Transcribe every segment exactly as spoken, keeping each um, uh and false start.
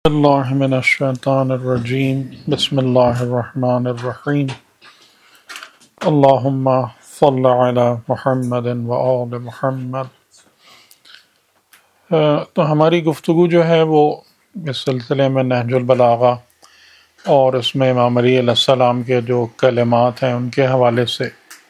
اللہ من الشیطان الرجیم بسم اللہ الرحمن الرحیم اللہم صل علی محمد و آل محمد۔ تو ہماری گفتگو جو ہے وہ اس سلسلے میں نہج البلاغہ اور اس میں امام علی علیہ السلام کے جو کلمات ہیں ان کے حوالے سے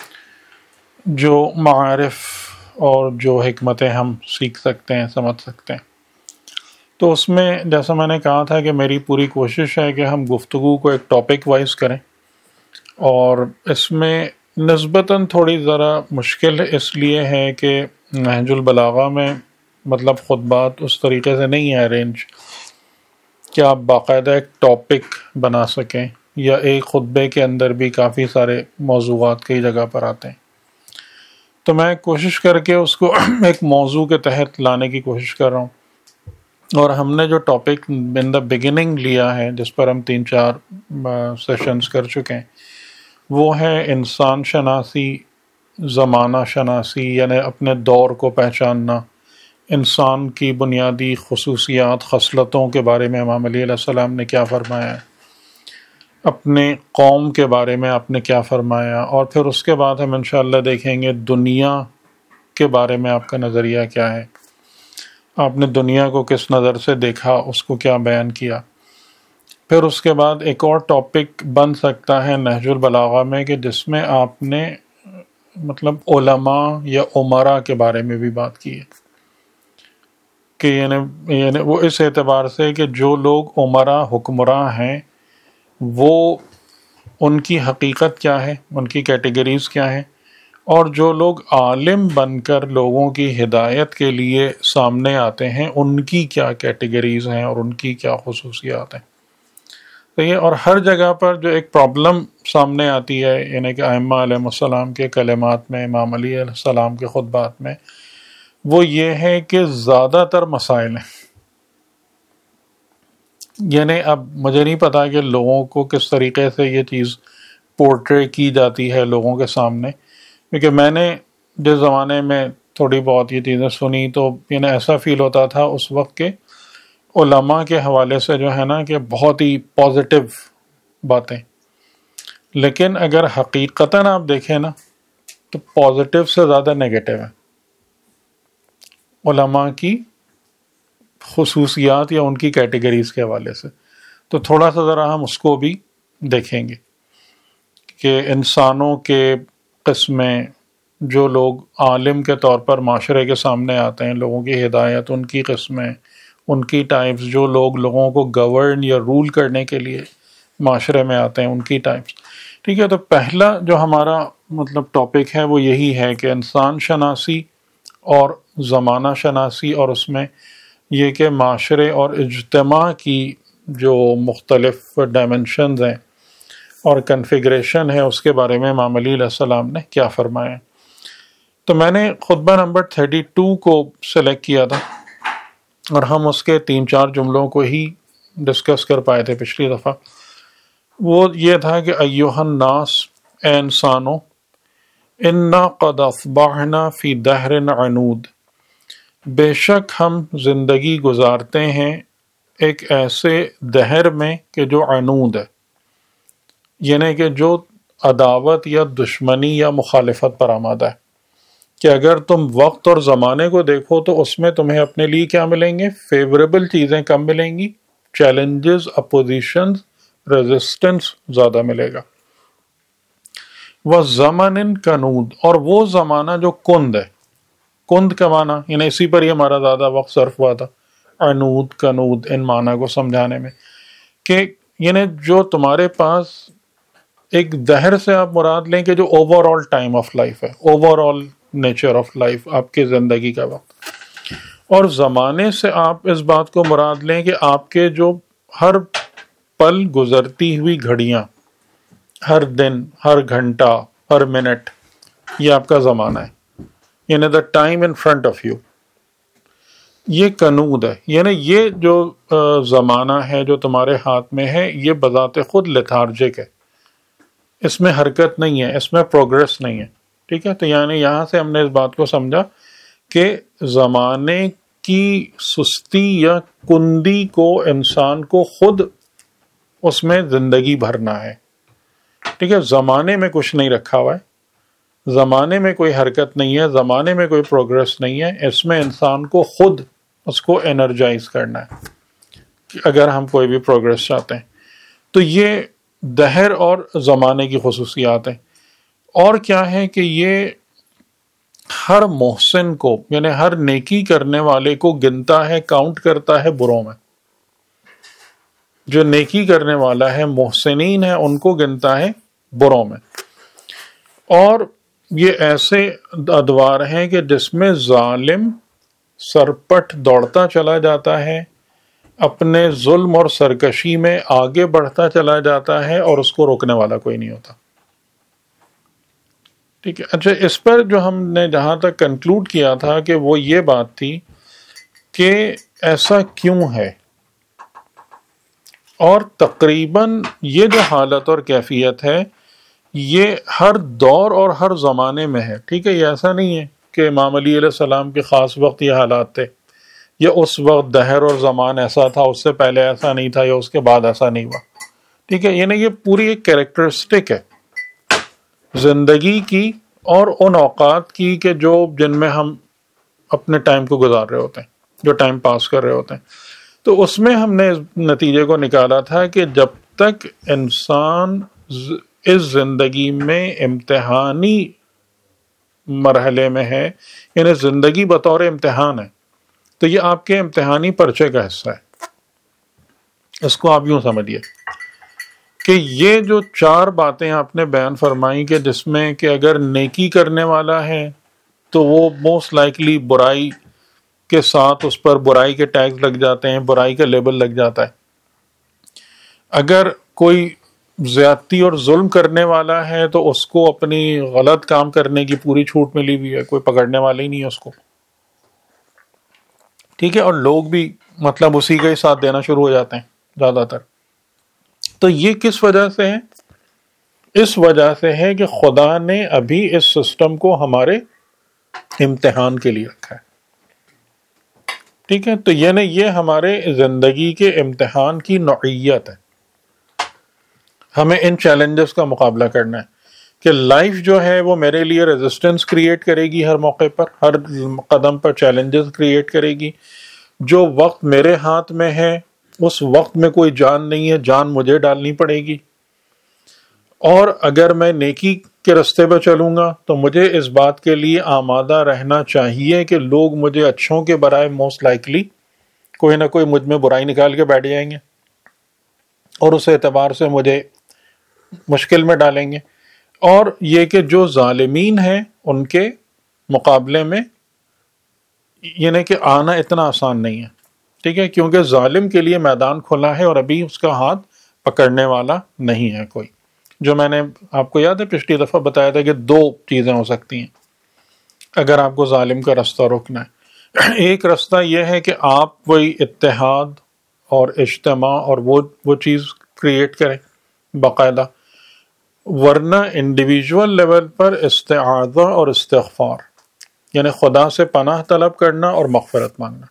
جو معارف اور جو حکمتیں ہم سیکھ سکتے ہیں سمجھ سکتے ہیں، تو اس میں جیسا میں نے کہا تھا کہ میری پوری کوشش ہے کہ ہم گفتگو کو ایک ٹاپک وائز کریں، اور اس میں نسبتاً تھوڑی ذرا مشکل اس لیے ہے کہ نہج البلاغہ میں مطلب خطبات اس طریقے سے نہیں ہے ارینج کہ آپ باقاعدہ ایک ٹاپک بنا سکیں، یا ایک خطبے کے اندر بھی کافی سارے موضوعات کئی جگہ پر آتے ہیں۔ تو میں کوشش کر کے اس کو ایک موضوع کے تحت لانے کی کوشش کر رہا ہوں، اور ہم نے جو ٹاپک ان دا بگننگ لیا ہے جس پر ہم تین چار سیشنز کر چکے ہیں، وہ ہے انسان شناسی، زمانہ شناسی، یعنی اپنے دور کو پہچاننا، انسان کی بنیادی خصوصیات خصلتوں کے بارے میں امام علی علیہ السلام نے کیا فرمایا ہے، اپنے قوم کے بارے میں آپ نے کیا فرمایا، اور پھر اس کے بعد ہم انشاءاللہ دیکھیں گے دنیا کے بارے میں آپ کا نظریہ کیا ہے، آپ نے دنیا کو کس نظر سے دیکھا، اس کو کیا بیان کیا۔ پھر اس کے بعد ایک اور ٹاپک بن سکتا ہے نہج البلاغہ میں کہ جس میں آپ نے مطلب علماء یا عمراء کے بارے میں بھی بات کی ہے، کہ یعنی یعنی وہ اس اعتبار سے کہ جو لوگ عمراء حکمراں ہیں وہ ان کی حقیقت کیا ہے، ان کی کیٹیگریز کیا ہیں، اور جو لوگ عالم بن کر لوگوں کی ہدایت کے لیے سامنے آتے ہیں ان کی کیا کیٹیگریز ہیں اور ان کی کیا خصوصیات ہیں۔ تو یہ اور ہر جگہ پر جو ایک پرابلم سامنے آتی ہے، یعنی کہ ائمہ علیہ السلام کے کلمات میں، امام علی علیہ السلام کے خطبات میں، وہ یہ ہے کہ زیادہ تر مسائل ہیں، یعنی اب مجھے نہیں پتا کہ لوگوں کو کس طریقے سے یہ چیز پورٹرے کی جاتی ہے لوگوں کے سامنے، کیونکہ میں نے جس زمانے میں تھوڑی بہت یہ چیزیں سنی تو یعنی ایسا فیل ہوتا تھا اس وقت کے علماء کے حوالے سے جو ہے نا کہ بہت ہی پازیٹیو باتیں، لیکن اگر حقیقتاً آپ دیکھیں نا تو پازیٹیو سے زیادہ نیگیٹو ہے علماء کی خصوصیات یا ان کی کیٹیگریز کے حوالے سے۔ تو تھوڑا سا ذرا ہم اس کو بھی دیکھیں گے کہ انسانوں کے قسمیں، جو لوگ عالم کے طور پر معاشرے کے سامنے آتے ہیں، لوگوں کی ہدایت، ان کی قسمیں، ان کی ٹائپس، جو لوگ لوگوں کو گورن یا رول کرنے کے لیے معاشرے میں آتے ہیں ان کی ٹائپس۔ ٹھیک ہے، تو پہلا جو ہمارا مطلب ٹاپک ہے وہ یہی ہے کہ انسان شناسی اور زمانہ شناسی، اور اس میں یہ کہ معاشرے اور اجتماع کی جو مختلف ڈائمنشنز ہیں اور کنفیگریشن ہے اس کے بارے میں امام علی علیہ السلام نے کیا فرمایا۔ تو میں نے خطبہ نمبر تھرٹی ٹو کو سلیکٹ کیا تھا، اور ہم اس کے تین چار جملوں کو ہی ڈسکس کر پائے تھے پچھلی دفعہ۔ وہ یہ تھا کہ ایھا الناس، اے انسانوں، انا قد اصبحنا فی دہر عنود، بے شک ہم زندگی گزارتے ہیں ایک ایسے دہر میں کہ جو عنود ہے، یعنی کہ جو عداوت یا دشمنی یا مخالفت پر آمادہ ہے، کہ اگر تم وقت اور زمانے کو دیکھو تو اس میں تمہیں اپنے لیے کیا ملیں گے، فیوریبل چیزیں کم ملیں گی، چیلنجز، اپوزیشنز، ریزسٹنس زیادہ ملے گا۔ وَزَمَنٍ کَنُود، اور وہ زمانہ جو کند ہے، کند کا معنی یعنی اسی پر ہی ہمارا زیادہ وقت صرف ہوا تھا، عنود، کنود، ان معنی کو سمجھانے میں، کہ یعنی جو تمہارے پاس ایک دہر سے آپ مراد لیں کہ جو overall time of life ہے، overall nature of life, آپ کی زندگی کا وقت، اور زمانے سے آپ اس بات کو مراد لیں کہ آپ کے جو ہر پل گزرتی ہوئی گھڑیاں، ہر دن، ہر گھنٹہ، ہر منٹ، یہ آپ کا زمانہ ہے، یعنی the time in front of you, یہ کنود ہے، یعنی یہ جو زمانہ ہے جو تمہارے ہاتھ میں ہے یہ بذات خود لیتھارجک ہے، اس میں حرکت نہیں ہے، اس میں پروگریس نہیں ہے۔ ٹھیک ہے، تو یعنی یہاں سے ہم نے اس بات کو سمجھا کہ زمانے کی سستی یا کندی کو انسان کو خود اس میں زندگی بھرنا ہے. ٹھیک ہے، زمانے میں کچھ نہیں رکھا ہوا ہے، زمانے میں کوئی حرکت نہیں ہے، زمانے میں کوئی پروگرس نہیں ہے. اس میں انسان کو خود اس کو انرجائز کرنا ہے کہ اگر ہم کوئی بھی پروگرس چاہتے ہیں. تو یہ دہر اور زمانے کی خصوصیات ہیں. اور کیا ہے کہ یہ ہر محسن کو، یعنی ہر نیکی کرنے والے کو گنتا ہے، کاؤنٹ کرتا ہے بروں میں. جو نیکی کرنے والا ہے، محسنین ہے، ان کو گنتا ہے بروں میں. اور یہ ایسے ادوار ہیں کہ جس میں ظالم سرپٹ دوڑتا چلا جاتا ہے، اپنے ظلم اور سرکشی میں آگے بڑھتا چلا جاتا ہے، اور اس کو روکنے والا کوئی نہیں ہوتا. ٹھیک ہے. اچھا، اس پر جو ہم نے جہاں تک کنکلوڈ کیا تھا کہ وہ یہ بات تھی کہ ایسا کیوں ہے، اور تقریباً یہ جو حالت اور کیفیت ہے یہ ہر دور اور ہر زمانے میں ہے. ٹھیک ہے، یہ ایسا نہیں ہے کہ امام علی علیہ السلام کے خاص وقت یہ حالات تھے، یا اس وقت دہر اور زمان ایسا تھا، اس سے پہلے ایسا نہیں تھا، یا اس کے بعد ایسا نہیں ہوا. ٹھیک ہے، یعنی یہ پوری ایک کریکٹرسٹک ہے زندگی کی اور ان اوقات کی کہ جو جن میں ہم اپنے ٹائم کو گزار رہے ہوتے ہیں، جو ٹائم پاس کر رہے ہوتے ہیں. تو اس میں ہم نے اس نتیجے کو نکالا تھا کہ جب تک انسان اس زندگی میں امتحانی مرحلے میں ہے، یعنی زندگی بطور امتحان ہے، تو یہ آپ کے امتحانی پرچے کا حصہ ہے. اس کو آپ یوں سمجھیے کہ یہ جو چار باتیں آپ نے بیان فرمائی کہ جس میں کہ اگر نیکی کرنے والا ہے تو وہ موسٹ لائکلی برائی کے ساتھ اس پر برائی کے ٹیگز لگ جاتے ہیں، برائی کا لیبل لگ جاتا ہے. اگر کوئی زیادتی اور ظلم کرنے والا ہے تو اس کو اپنی غلط کام کرنے کی پوری چھوٹ ملی ہوئی ہے، کوئی پکڑنے والا ہی نہیں ہے اس کو. ٹھیک ہے، اور لوگ بھی مطلب اسی کا ہی ساتھ دینا شروع ہو جاتے ہیں زیادہ تر. تو یہ کس وجہ سے ہے؟ اس وجہ سے ہے کہ خدا نے ابھی اس سسٹم کو ہمارے امتحان کے لیے رکھا ہے. ٹھیک ہے، تو یعنی یہ ہمارے زندگی کے امتحان کی نوعیت ہے. ہمیں ان چیلنجز کا مقابلہ کرنا ہے کہ لائف جو ہے وہ میرے لیے ریزسٹنس کریٹ کرے گی، ہر موقع پر، ہر قدم پر چیلنجز کریٹ کرے گی. جو وقت میرے ہاتھ میں ہے اس وقت میں کوئی جان نہیں ہے، جان مجھے ڈالنی پڑے گی. اور اگر میں نیکی کے رستے پہ چلوں گا تو مجھے اس بات کے لیے آمادہ رہنا چاہیے کہ لوگ مجھے اچھوں کے برائے موسٹ لائکلی کوئی نہ کوئی مجھ میں برائی نکال کے بیٹھ جائیں گے، اور اس اعتبار سے مجھے مشکل میں ڈالیں گے. اور یہ کہ جو ظالمین ہیں ان کے مقابلے میں یعنی کہ آنا اتنا آسان نہیں ہے. ٹھیک ہے، کیونکہ ظالم کے لیے میدان کھلا ہے اور ابھی اس کا ہاتھ پکڑنے والا نہیں ہے کوئی. جو میں نے آپ کو یاد ہے پچھلی دفعہ بتایا تھا کہ دو چیزیں ہو سکتی ہیں اگر آپ کو ظالم کا رستہ روکنا ہے. ایک رستہ یہ ہے کہ آپ کوئی اتحاد اور اجتماع اور وہ وہ چیز کریٹ کریں باقاعدہ، ورنہ انڈیویجول لیول پر استعاذہ اور استغفار، یعنی خدا سے پناہ طلب کرنا اور مغفرت مانگنا.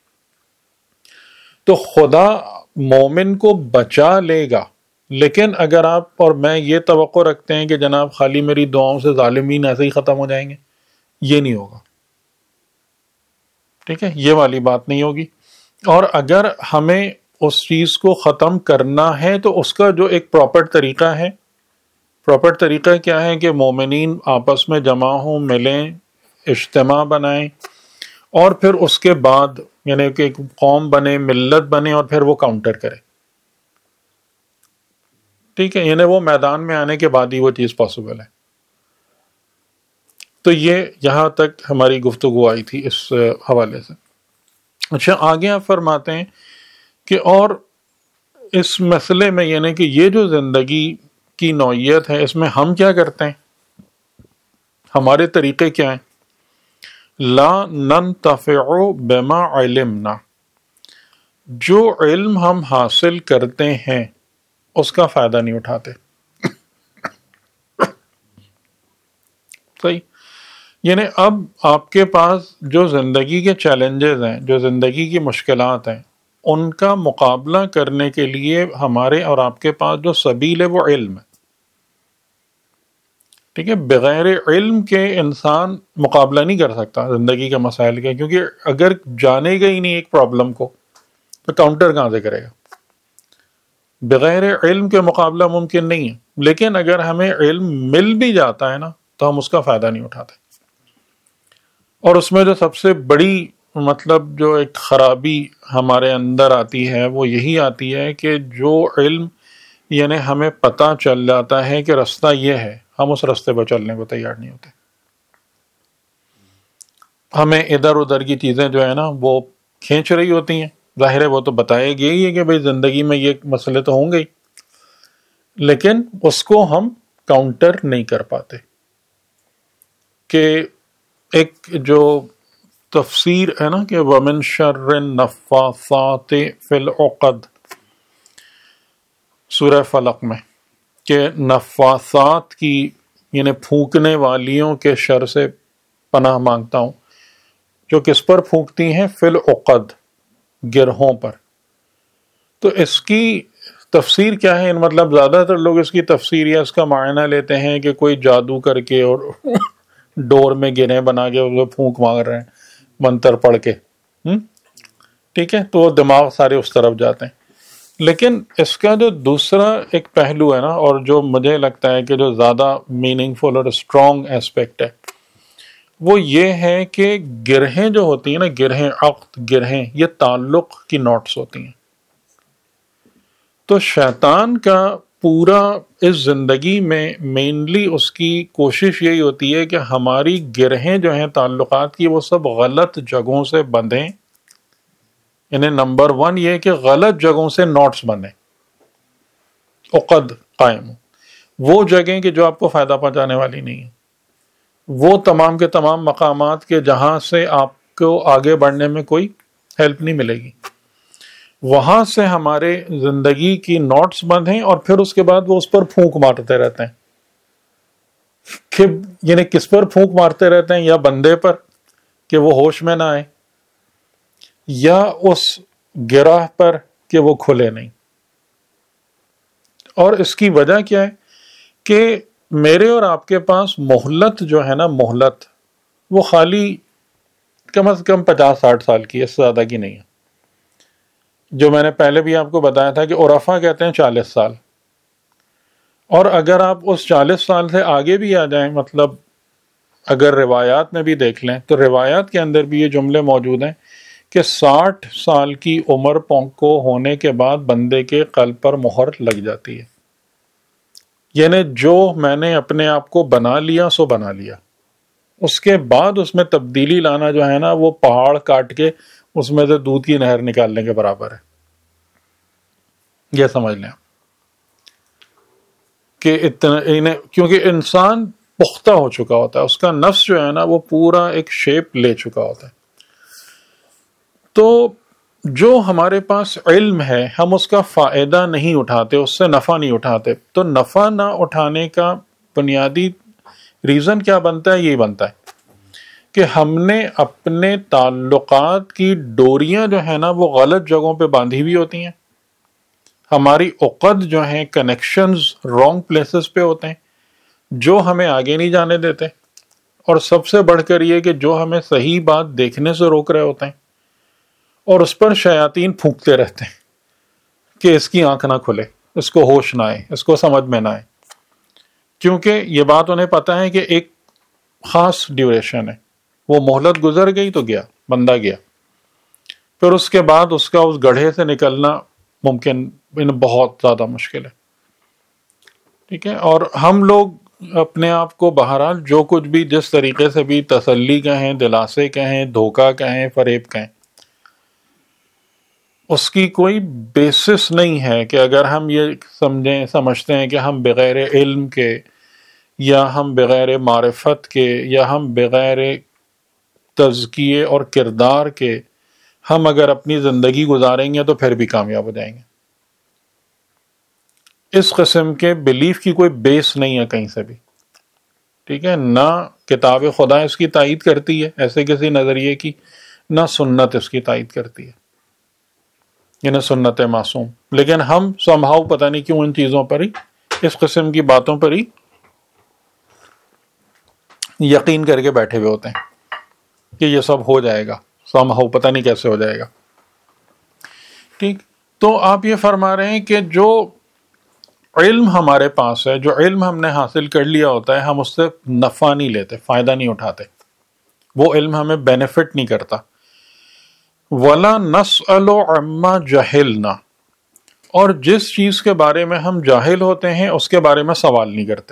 تو خدا مومن کو بچا لے گا، لیکن اگر آپ اور میں یہ توقع رکھتے ہیں کہ جناب خالی میری دعاؤں سے ظالمین ایسے ہی ختم ہو جائیں گے، یہ نہیں ہوگا. ٹھیک ہے، یہ والی بات نہیں ہوگی. اور اگر ہمیں اس چیز کو ختم کرنا ہے تو اس کا جو ایک پراپر طریقہ ہے، پراپر طریقہ کیا ہے کہ مومنین آپس میں جمع ہوں، ملیں، اجتماع بنائیں، اور پھر اس کے بعد یعنی کہ ایک قوم بنے، ملت بنے، اور پھر وہ کاؤنٹر کرے. ٹھیک ہے، یعنی وہ میدان میں آنے کے بعد ہی وہ چیز پاسبل ہے. تو یہ یہاں تک ہماری گفتگو آئی تھی اس حوالے سے. اچھا، آگے آپ فرماتے ہیں کہ اور اس مسئلے میں یعنی کہ یہ جو زندگی کی نوعیت ہے اس میں ہم کیا کرتے ہیں، ہمارے طریقے کیا ہیں. لا ننتفع بما علمنا، جو علم ہم حاصل کرتے ہیں اس کا فائدہ نہیں اٹھاتے. صحیح، یعنی اب آپ کے پاس جو زندگی کے چیلنجز ہیں، جو زندگی کی مشکلات ہیں، ان کا مقابلہ کرنے کے لیے ہمارے اور آپ کے پاس جو سبیل ہے وہ علم ہے. ٹھیک ہے، بغیر علم کے انسان مقابلہ نہیں کر سکتا زندگی کے مسائل کا، کیونکہ اگر جانے گا ہی نہیں ایک پرابلم کو تو کاؤنٹر کہاں سے کرے گا؟ بغیر علم کے مقابلہ ممکن نہیں ہے. لیکن اگر ہمیں علم مل بھی جاتا ہے نا تو ہم اس کا فائدہ نہیں اٹھاتے. اور اس میں جو سب سے بڑی مطلب جو ایک خرابی ہمارے اندر آتی ہے وہ یہی آتی ہے کہ جو علم یعنی ہمیں پتہ چل جاتا ہے کہ رستہ یہ ہے، ہم اس رستے پر چلنے کو تیار نہیں ہوتے. ہمیں ادھر ادھر کی چیزیں جو ہے نا وہ کھینچ رہی ہوتی ہیں. ظاہر ہے وہ تو بتایا گیا ہی ہے کہ بھئی زندگی میں یہ مسئلے تو ہوں گے، لیکن اس کو ہم کاؤنٹر نہیں کر پاتے. کہ ایک جو تفسیر ہے نا کہ وَمِن شَرِّ النَّفَّاثَاتِ فِی الْعُقَدِ، سورہ فلق میں، کہ نفاثات کی یعنی پھونکنے والیوں کے شر سے پناہ مانگتا ہوں، جو کس پر پھونکتی ہیں؟ فی العقد، گرہوں پر. تو اس کی تفسیر کیا ہے؟ مطلب زیادہ تر لوگ اس کی تفسیر یا اس کا معنی لیتے ہیں کہ کوئی جادو کر کے اور ڈور میں گرہیں بنا کے وہ پھونک مانگ رہے ہیں منتر پڑھ کے. ٹھیک ہے، تو دماغ سارے اس طرف جاتے ہیں. لیکن اس کا جو دوسرا ایک پہلو ہے نا، اور جو مجھے لگتا ہے کہ جو زیادہ میننگ فل اور اسٹرانگ ایسپیکٹ ہے، وہ یہ ہے کہ گرہیں جو ہوتی ہیں نا، گرہیں عقد، گرہیں، یہ تعلق کی نوٹس ہوتی ہیں. تو شیطان کا پورا اس زندگی میں مینلی اس کی کوشش یہی ہوتی ہے کہ ہماری گرہیں جو ہیں تعلقات کی وہ سب غلط جگہوں سے بندھیں. یعنی نمبر ون یہ کہ غلط جگہوں سے نوٹس بندھیں، عقد قائم ہو. وہ جگہیں کہ جو آپ کو فائدہ پہنچانے والی نہیں ہیں، وہ تمام کے تمام مقامات کے جہاں سے آپ کو آگے بڑھنے میں کوئی ہیلپ نہیں ملے گی، وہاں سے ہمارے زندگی کی نوٹس بند ہیں. اور پھر اس کے بعد وہ اس پر پھونک مارتے رہتے ہیں. کہ یعنی کس پر پھونک مارتے رہتے ہیں؟ یا بندے پر کہ وہ ہوش میں نہ آئے، یا اس گرہ پر کہ وہ کھلے نہیں. اور اس کی وجہ کیا ہے؟ کہ میرے اور آپ کے پاس مہلت جو ہے نا، مہلت وہ خالی کم از کم پچاس ساٹھ سال کی ہے، اس سے زیادہ کی نہیں ہے. جو میں نے پہلے بھی آپ کو بتایا تھا کہ عرفا کہتے ہیں چالیس سال. اور اگر آپ اس چالیس سال سے آگے بھی آ جائیں، مطلب اگر روایات میں بھی دیکھ لیں تو روایات کے اندر بھی یہ جملے موجود ہیں کہ ساٹھ سال کی عمر کو ہونے کے بعد بندے کے قلب پر مہر لگ جاتی ہے. یعنی جو میں نے اپنے آپ کو بنا لیا سو بنا لیا، اس کے بعد اس میں تبدیلی لانا جو ہے نا وہ پہاڑ کاٹ کے اس میں سے دودھ کی نہر نکالنے کے برابر ہے. یہ سمجھ لیں کہ اتنا، کیونکہ انسان پختہ ہو چکا ہوتا ہے، اس کا نفس جو ہے نا وہ پورا ایک شیپ لے چکا ہوتا ہے. تو جو ہمارے پاس علم ہے ہم اس کا فائدہ نہیں اٹھاتے، اس سے نفع نہیں اٹھاتے. تو نفع نہ اٹھانے کا بنیادی ریزن کیا بنتا ہے؟ یہی بنتا ہے کہ ہم نے اپنے تعلقات کی ڈوریاں جو ہیں نا وہ غلط جگہوں پہ باندھی ہوئی ہوتی ہیں. ہماری عقد جو ہیں، کنیکشنز رانگ پلیسز پہ ہوتے ہیں جو ہمیں آگے نہیں جانے دیتے. اور سب سے بڑھ کر یہ کہ جو ہمیں صحیح بات دیکھنے سے روک رہے ہوتے ہیں، اور اس پر شیاطین پھونکتے رہتے ہیں کہ اس کی آنکھ نہ کھلے، اس کو ہوش نہ آئے، اس کو سمجھ میں نہ آئے. کیونکہ یہ بات انہیں پتہ ہے کہ ایک خاص ڈیوریشن ہے، وہ مہلت گزر گئی تو گیا، بندہ گیا. پھر اس کے بعد اس کا اس گڑھے سے نکلنا ممکن بہت زیادہ مشکل ہے. ٹھیک ہے، اور ہم لوگ اپنے آپ کو بہرحال جو کچھ بھی جس طریقے سے بھی تسلی کہیں، دلاسے کہیں، دھوکہ کہیں، فریب کہیں، اس کی کوئی بیسس نہیں ہے. کہ اگر ہم یہ سمجھیں سمجھتے ہیں کہ ہم بغیر علم کے، یا ہم بغیر معرفت کے، یا ہم بغیر تزکیے اور کردار کے ہم اگر اپنی زندگی گزاریں گے تو پھر بھی کامیاب ہو جائیں گے. اس قسم کے بلیف کی کوئی بیس نہیں ہے کہیں سے بھی. ٹھیک ہے، نہ کتاب خدا اس کی تائید کرتی ہے ایسے کسی نظریے کی، نہ سنت اس کی تائید کرتی ہے، یعنی سنت معصوم. لیکن ہم سمہاؤ پتہ نہیں کیوں ان چیزوں پر ہی، اس قسم کی باتوں پر ہی یقین کر کے بیٹھے ہوئے ہوتے ہیں کہ یہ سب ہو جائے گا، سمہاؤ پتہ نہیں کیسے ہو جائے گا. ٹھیک، تو آپ یہ فرما رہے ہیں کہ جو علم ہمارے پاس ہے، جو علم ہم نے حاصل کر لیا ہوتا ہے، ہم اس سے نفع نہیں لیتے، فائدہ نہیں اٹھاتے، وہ علم ہمیں بینیفٹ نہیں کرتا. وَلَا نَسْأَلُ عَمَّا جَهِلْنَا، اور جس چیز کے بارے میں ہم جاہل ہوتے ہیں اس کے بارے میں سوال نہیں کرتے.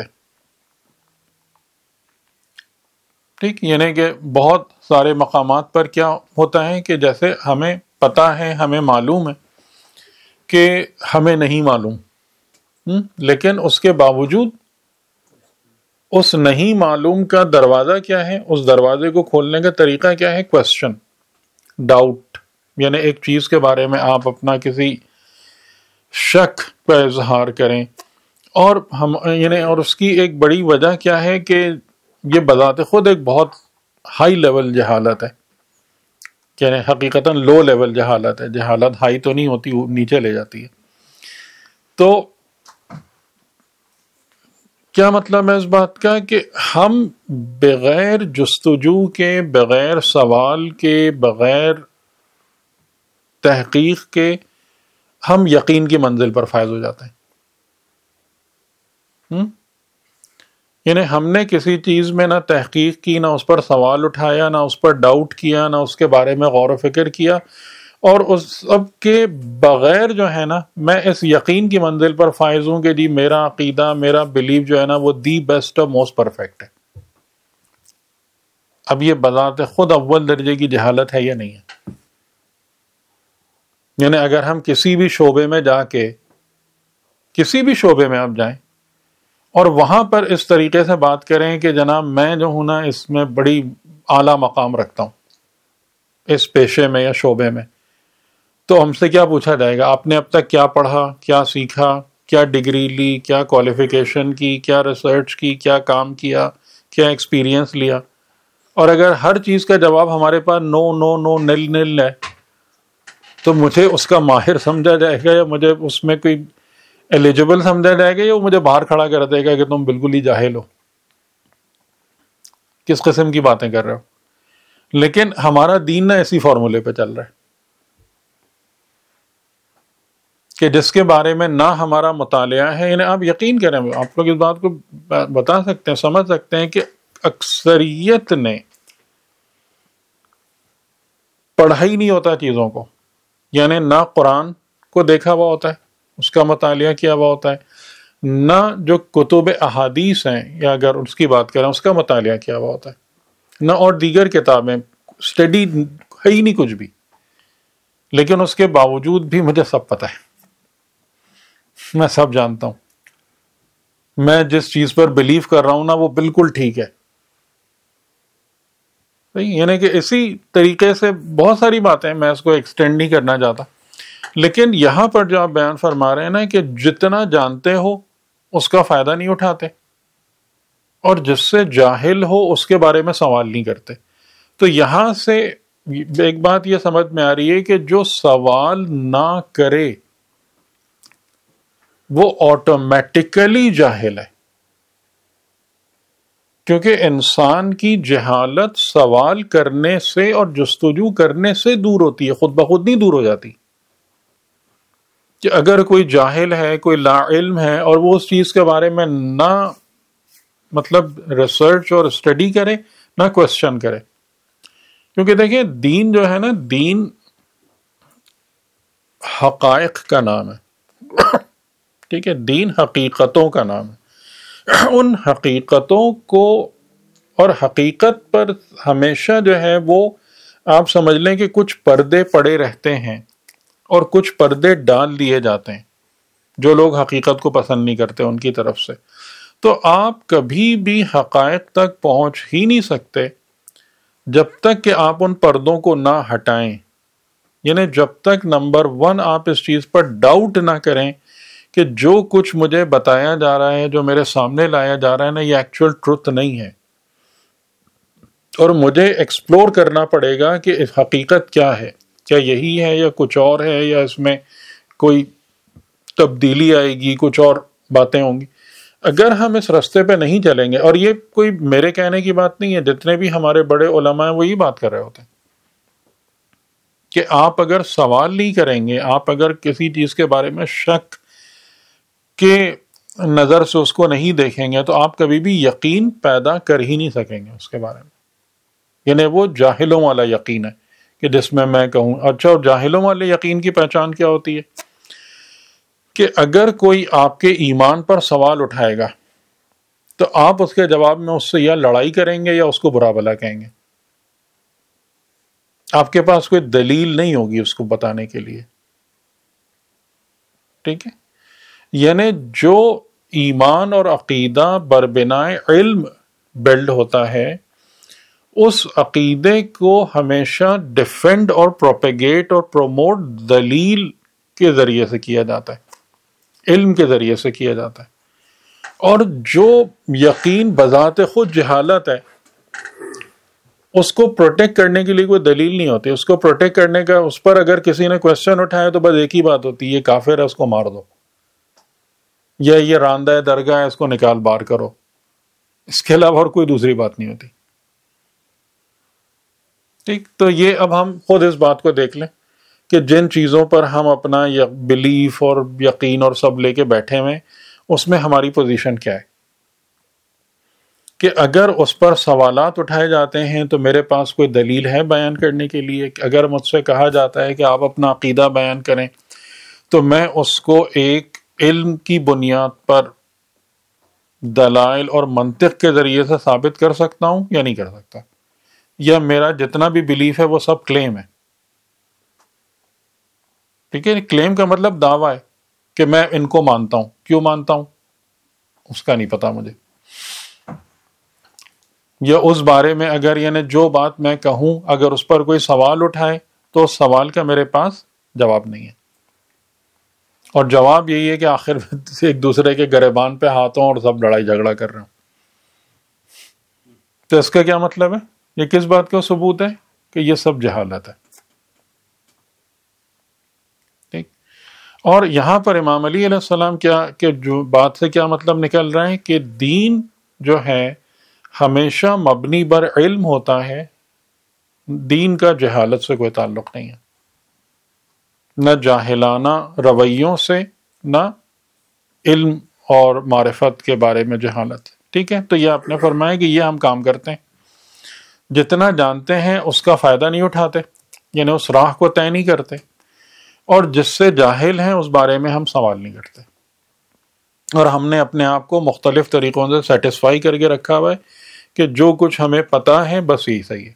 ٹھیک، یعنی کہ بہت سارے مقامات پر کیا ہوتا ہے کہ جیسے ہمیں پتہ ہے، ہمیں معلوم ہے کہ ہمیں نہیں معلوم، لیکن اس کے باوجود اس نہیں معلوم کا دروازہ کیا ہے، اس دروازے کو کھولنے کا طریقہ کیا ہے؟ Question, doubt. یعنی ایک چیز کے بارے میں آپ اپنا کسی شک کا اظہار کریں، اور ہم یعنی اور اس کی ایک بڑی وجہ کیا ہے کہ یہ بذات خود ایک بہت ہائی لیول جہالت ہے، یعنی حقیقتاً لو لیول جہالت ہے. جہالت ہائی تو نہیں ہوتی، وہ نیچے لے جاتی ہے. تو کیا مطلب ہے اس بات کا کہ ہم بغیر جستجو کے، بغیر سوال کے، بغیر تحقیق کے ہم یقین کی منزل پر فائز ہو جاتے ہیں. ہم یعنی ہم نے کسی چیز میں نہ تحقیق کی، نہ اس پر سوال اٹھایا، نہ اس پر ڈاؤٹ کیا، نہ اس کے بارے میں غور و فکر کیا، اور اس سب کے بغیر جو ہے نا میں اس یقین کی منزل پر فائز ہوں کہ جی میرا عقیدہ، میرا بلیف جو ہے نا وہ دی بیسٹ اور موسٹ پرفیکٹ ہے. اب یہ بذات خود اول درجے کی جہالت ہے یا نہیں ہے؟ یعنی اگر ہم کسی بھی شعبے میں جا کے، کسی بھی شعبے میں آپ جائیں اور وہاں پر اس طریقے سے بات کریں کہ جناب میں جو ہوں نا اس میں بڑی اعلیٰ مقام رکھتا ہوں اس پیشے میں یا شعبے میں، تو ہم سے کیا پوچھا جائے گا؟ آپ نے اب تک کیا پڑھا، کیا سیکھا، کیا ڈگری لی، کیا کوالیفیکیشن کی، کیا ریسرچ کی، کیا کام کیا، کیا ایکسپیرینس لیا؟ اور اگر ہر چیز کا جواب ہمارے پاس نو نو نو نل نل ہے تو مجھے اس کا ماہر سمجھا جائے گا، یا مجھے اس میں کوئی ایلیجبل سمجھا جائے گا، یا وہ مجھے باہر کھڑا کر دے گا کہ تم بالکل ہی جاہل ہو؟ کس قسم کی باتیں کر رہے ہو؟ لیکن ہمارا دین نہ اسی فارمولے پہ چل رہا ہے کہ جس کے بارے میں نہ ہمارا مطالعہ ہے. یعنی آپ یقین کریں، آپ لوگ اس بات کو بتا سکتے ہیں، سمجھ سکتے ہیں کہ اکثریت نے پڑھا ہی نہیں ہوتا چیزوں کو. یعنی نہ قرآن کو دیکھا ہوا ہوتا ہے، اس کا مطالعہ کیا ہوا ہوتا ہے، نہ جو کتب احادیث ہیں یا اگر اس کی بات کریں اس کا مطالعہ کیا ہوا ہوتا ہے، نہ اور دیگر کتابیں، اسٹڈی ہے ہی نہیں کچھ بھی. لیکن اس کے باوجود بھی مجھے سب پتہ ہے، میں سب جانتا ہوں، میں جس چیز پر بلیو کر رہا ہوں نا وہ بالکل ٹھیک ہے. یعنی کہ اسی طریقے سے بہت ساری باتیں، میں اس کو ایکسٹینڈ نہیں کرنا چاہتا، لیکن یہاں پر جو آپ بیان فرما رہے ہیں نا کہ جتنا جانتے ہو اس کا فائدہ نہیں اٹھاتے، اور جس سے جاہل ہو اس کے بارے میں سوال نہیں کرتے. تو یہاں سے ایک بات یہ سمجھ میں آ رہی ہے کہ جو سوال نہ کرے وہ آٹومیٹیکلی جاہل ہے، کیونکہ انسان کی جہالت سوال کرنے سے اور جستجو کرنے سے دور ہوتی ہے، خود بخود نہیں دور ہو جاتی. کہ اگر کوئی جاہل ہے، کوئی لا علم ہے، اور وہ اس چیز کے بارے میں نہ مطلب ریسرچ اور اسٹڈی کرے، نہ کوشچن کرے. کیونکہ دیکھیں دین جو ہے نا، دین حقائق کا نام ہے، ٹھیک ہے، دین حقیقتوں کا نام ہے. ان حقیقتوں کو اور حقیقت پر ہمیشہ جو ہے وہ آپ سمجھ لیں کہ کچھ پردے پڑے رہتے ہیں اور کچھ پردے ڈال دیے جاتے ہیں جو لوگ حقیقت کو پسند نہیں کرتے ان کی طرف سے. تو آپ کبھی بھی حقائق تک پہنچ ہی نہیں سکتے جب تک کہ آپ ان پردوں کو نہ ہٹائیں. یعنی جب تک نمبر ون آپ اس چیز پر ڈاؤٹ نہ کریں کہ جو کچھ مجھے بتایا جا رہا ہے، جو میرے سامنے لایا جا رہا ہے نا، یہ ایکچوئل ٹروتھ نہیں ہے، اور مجھے ایکسپلور کرنا پڑے گا کہ حقیقت کیا ہے، کیا یہی ہے یا کچھ اور ہے، یا اس میں کوئی تبدیلی آئے گی، کچھ اور باتیں ہوں گی۔ اگر ہم اس راستے پہ نہیں چلیں گے، اور یہ کوئی میرے کہنے کی بات نہیں ہے، جتنے بھی ہمارے بڑے علماء ہیں وہ یہ بات کر رہے ہوتے ہیں کہ آپ اگر سوال نہیں کریں گے، آپ اگر کسی چیز کے بارے میں شک کے نظر سے اس کو نہیں دیکھیں گے، تو آپ کبھی بھی یقین پیدا کر ہی نہیں سکیں گے اس کے بارے میں۔ یعنی وہ جاہلوں والا یقین ہے کہ جس میں میں کہوں اچھا، اور جاہلوں والے یقین کی پہچان کیا ہوتی ہے کہ اگر کوئی آپ کے ایمان پر سوال اٹھائے گا تو آپ اس کے جواب میں اس سے یا لڑائی کریں گے یا اس کو برا بھلا کہیں گے، آپ کے پاس کوئی دلیل نہیں ہوگی اس کو بتانے کے لیے، ٹھیک ہے؟ یعنی جو ایمان اور عقیدہ بربنائے علم بلڈ ہوتا ہے، اس عقیدے کو ہمیشہ ڈیفینڈ اور پروپیگیٹ اور پروموٹ دلیل کے ذریعے سے کیا جاتا ہے، علم کے ذریعے سے کیا جاتا ہے۔ اور جو یقین بذات خود جہالت ہے، اس کو پروٹیکٹ کرنے کے لیے کوئی دلیل نہیں ہوتی، اس کو پروٹیکٹ کرنے کا، اس پر اگر کسی نے کوشچن اٹھایا تو بس ایک ہی بات ہوتی ہے، یہ کافر ہے اس کو مار دو، یا یہ راندہ ہے درگاہ ہے اس کو نکال بار کرو، اس کے علاوہ اور کوئی دوسری بات نہیں ہوتی، ٹھیک؟ تو یہ اب ہم خود اس بات کو دیکھ لیں کہ جن چیزوں پر ہم اپنا بلیف اور یقین اور سب لے کے بیٹھے ہوئے، اس میں ہماری پوزیشن کیا ہے، کہ اگر اس پر سوالات اٹھائے جاتے ہیں تو میرے پاس کوئی دلیل ہے بیان کرنے کے لیے، کہ اگر مجھ سے کہا جاتا ہے کہ آپ اپنا عقیدہ بیان کریں تو میں اس کو ایک علم کی بنیاد پر دلائل اور منطق کے ذریعے سے ثابت کر سکتا ہوں یا نہیں کر سکتا، یا میرا جتنا بھی بلیف ہے وہ سب کلیم ہے، ٹھیک ہے؟ کلیم کا مطلب دعویٰ ہے کہ میں ان کو مانتا ہوں، کیوں مانتا ہوں اس کا نہیں پتا مجھے، یا اس بارے میں اگر یعنی جو بات میں کہوں اگر اس پر کوئی سوال اٹھائے تو اس سوال کا میرے پاس جواب نہیں ہے، اور جواب یہی ہے کہ آخر ایک دوسرے کے گریبان پہ ہاتھوں اور سب لڑائی جھگڑا کر رہے ہوں۔ تو اس کا کیا مطلب ہے؟ یہ کس بات کا ثبوت ہے؟ کہ یہ سب جہالت ہے، ٹھیک؟ اور یہاں پر امام علی علیہ السلام کیا کہ جو بات سے کیا مطلب نکل رہا ہے کہ دین جو ہے ہمیشہ مبنی بر علم ہوتا ہے، دین کا جہالت سے کوئی تعلق نہیں ہے، نہ جاہلانہ رویوں سے، نہ علم اور معرفت کے بارے میں جہالت، ٹھیک ہے؟ تو یہ آپ نے فرمایا کہ یہ ہم کام کرتے ہیں، جتنا جانتے ہیں اس کا فائدہ نہیں اٹھاتے، یعنی اس راہ کو طے نہیں کرتے، اور جس سے جاہل ہیں اس بارے میں ہم سوال نہیں کرتے، اور ہم نے اپنے آپ کو مختلف طریقوں سے سیٹسفائی کر کے رکھا ہوا ہے کہ جو کچھ ہمیں پتا ہے بس یہی صحیح ہے۔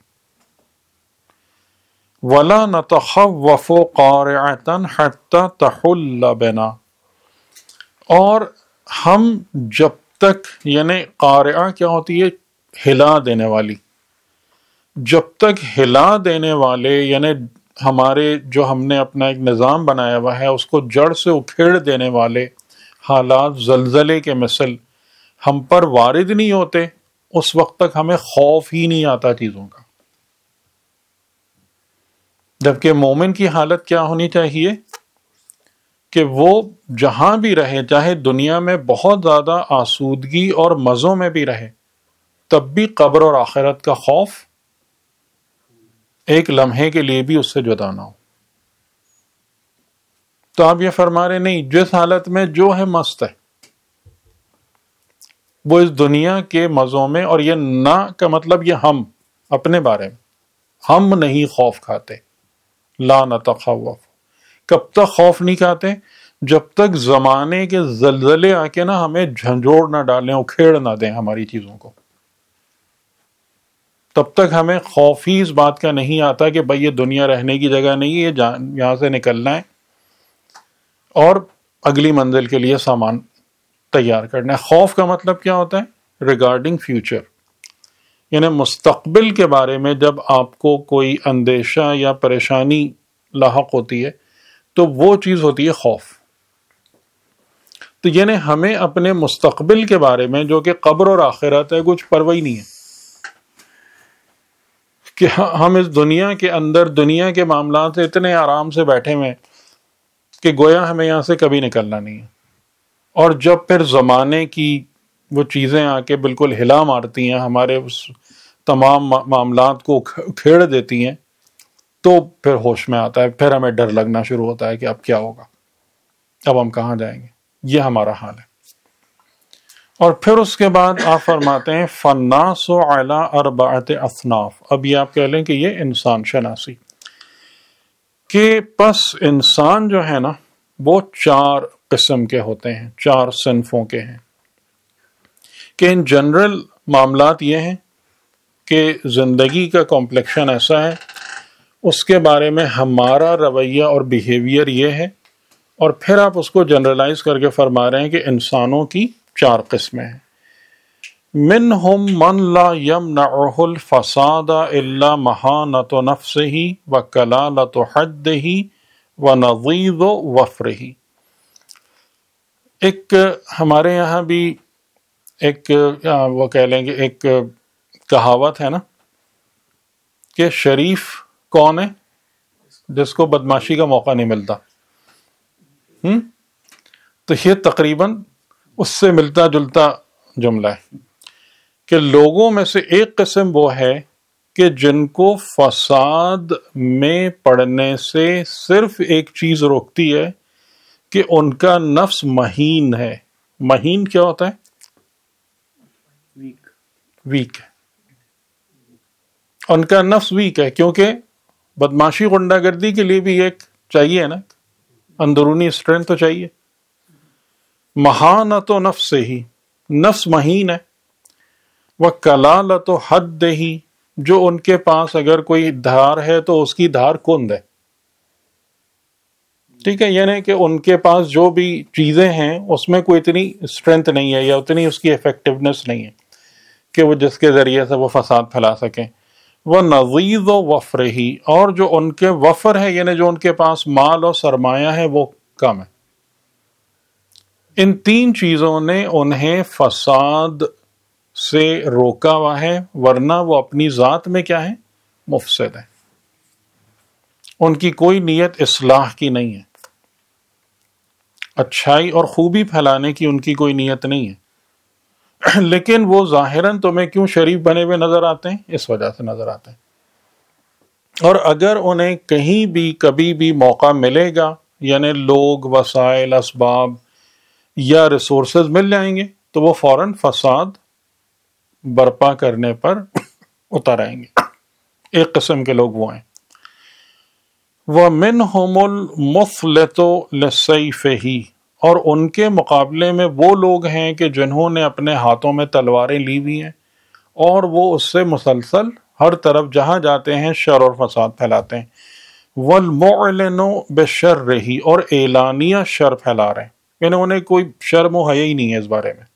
وَلَا نَتَخَوَّفُ قَارِعَةً حَتَّى تَحُلَّ بِنَا، اور ہم جب تک، یعنی قارعہ کیا ہوتی ہے؟ ہلا دینے والی، جب تک ہلا دینے والے، یعنی ہمارے جو ہم نے اپنا ایک نظام بنایا ہوا ہے اس کو جڑ سے اکھیڑ دینے والے حالات زلزلے کے مثل ہم پر وارد نہیں ہوتے، اس وقت تک ہمیں خوف ہی نہیں آتا چیزوں کا۔ جبکہ مومن کی حالت کیا ہونی چاہیے کہ وہ جہاں بھی رہے، چاہے دنیا میں بہت زیادہ آسودگی اور مزوں میں بھی رہے، تب بھی قبر اور آخرت کا خوف ایک لمحے کے لیے بھی اس سے جدا نہ ہو۔ تو آپ یہ فرما رہے نہیں، جس حالت میں جو ہے مست ہے، وہ اس دنیا کے مزوں میں، اور یہ نہ کا مطلب یہ ہم اپنے بارے میں ہم نہیں خوف کھاتے، لا نتخوف، کب تک خوف نہیں کھاتے؟ جب تک زمانے کے زلزلے آ کے نہ ہمیں جھنجھوڑ نہ ڈالیں، اکھیڑ نہ دیں ہماری چیزوں کو، تب تک ہمیں خوف ہی اس بات کا نہیں آتا کہ بھئی یہ دنیا رہنے کی جگہ نہیں ہے، یہاں سے نکلنا ہے اور اگلی منزل کے لیے سامان تیار کرنا ہے۔ خوف کا مطلب کیا ہوتا ہے؟ ریگارڈنگ فیوچر، یعنی مستقبل کے بارے میں جب آپ کو کوئی اندیشہ یا پریشانی لاحق ہوتی ہے تو وہ چیز ہوتی ہے خوف۔ تو یعنی ہمیں اپنے مستقبل کے بارے میں جو کہ قبر اور آخرت ہے کچھ پرواہ ہی نہیں ہے، کہ ہم اس دنیا کے اندر دنیا کے معاملات سے اتنے آرام سے بیٹھے ہوئے کہ گویا ہمیں یہاں سے کبھی نکلنا نہیں ہے، اور جب پھر زمانے کی وہ چیزیں آ کے بالکل ہلا مارتی ہیں، ہمارے اس تمام معاملات کو کھیڑ دیتی ہیں، تو پھر ہوش میں آتا ہے، پھر ہمیں ڈر لگنا شروع ہوتا ہے کہ اب کیا ہوگا، اب ہم کہاں جائیں گے۔ یہ ہمارا حال ہے۔ اور پھر اس کے بعد آپ فرماتے ہیں فَالنَّاسُ عَلَىٰ أَرْبَعَةِ أَصْنَافٍ، اب یہ آپ کہہ لیں کہ یہ انسان شناسی، کہ پس انسان جو ہے نا وہ چار قسم کے ہوتے ہیں، چار صنفوں کے ہیں، کہ ان جنرل معاملات یہ ہیں کہ زندگی کا کمپلیکشن ایسا ہے، اس کے بارے میں ہمارا رویہ اور بیہیویئر یہ ہے، اور پھر آپ اس کو جنرلائز کر کے فرما رہے ہیں کہ انسانوں کی چار قسمیں ہیں۔ منہم من لا یمنعہ الفساد الا مہانۃ نفسہ وکلالۃ حدہ ونضیض وفرہ۔ ایک ہمارے یہاں بھی ایک وہ کہہ لیں گے ایک کہاوت ہے نا کہ شریف کون ہے؟ جس کو بدماشی کا موقع نہیں ملتا۔ ہم تو یہ تقریباً اس سے ملتا جلتا جملہ ہے کہ لوگوں میں سے ایک قسم وہ ہے کہ جن کو فساد میں پڑنے سے صرف ایک چیز روکتی ہے کہ ان کا نفس مہین ہے۔ مہین کیا ہوتا ہے؟ ویک ہے، ان کا نفس ویک ہے، کیونکہ بدماشی غنڈہ گردی کے لیے بھی ایک چاہیے نا، اندرونی اسٹرینتھ تو چاہیے۔ مہانۃ نفس ہی، نفس مہین ہے، وکلالۃ حد ہی، جو ان کے پاس اگر کوئی دھار ہے تو اس کی دھار کند ہے۔ ٹھیک ہے، یعنی کہ ان کے پاس جو بھی چیزیں ہیں اس میں کوئی اتنی اسٹرینتھ نہیں ہے یا اتنی اس کی ایفیکٹونیس نہیں ہے کہ وہ جس کے ذریعے سے وہ فساد پھیلا سکیں۔ وہ نظیض و وفر ہی، اور جو ان کے وفر ہے یعنی جو ان کے پاس مال اور سرمایہ ہے وہ کم ہے۔ ان تین چیزوں نے انہیں فساد سے روکا ہوا ہے، ورنہ وہ اپنی ذات میں کیا ہے؟ مفسد ہے۔ ان کی کوئی نیت اصلاح کی نہیں ہے، اچھائی اور خوبی پھیلانے کی ان کی کوئی نیت نہیں ہے، لیکن وہ ظاہراً تمہیں کیوں شریف بنے ہوئے نظر آتے ہیں؟ اس وجہ سے نظر آتے ہیں۔ اور اگر انہیں کہیں بھی کبھی بھی موقع ملے گا، یعنی لوگ، وسائل، اسباب یا ریسورسز مل جائیں گے، تو وہ فوراً فساد برپا کرنے پر اتر آئیں گے۔ ایک قسم کے لوگ وہ ہیں۔ وَمِنْهُمُ الْمُفْلِتُ لِسَيْفِهِ، اور ان کے مقابلے میں وہ لوگ ہیں کہ جنہوں نے اپنے ہاتھوں میں تلواریں لی ہوئی ہیں اور وہ اس سے مسلسل ہر طرف جہاں جاتے ہیں شر اور فساد پھیلاتے ہیں۔ وَالْمُعْلِنُ بِشَرِّهِ، اور اعلانیہ شر پھیلا رہے ہیں، یعنی انہیں کوئی شرم و حیا ہی نہیں ہے اس بارے میں،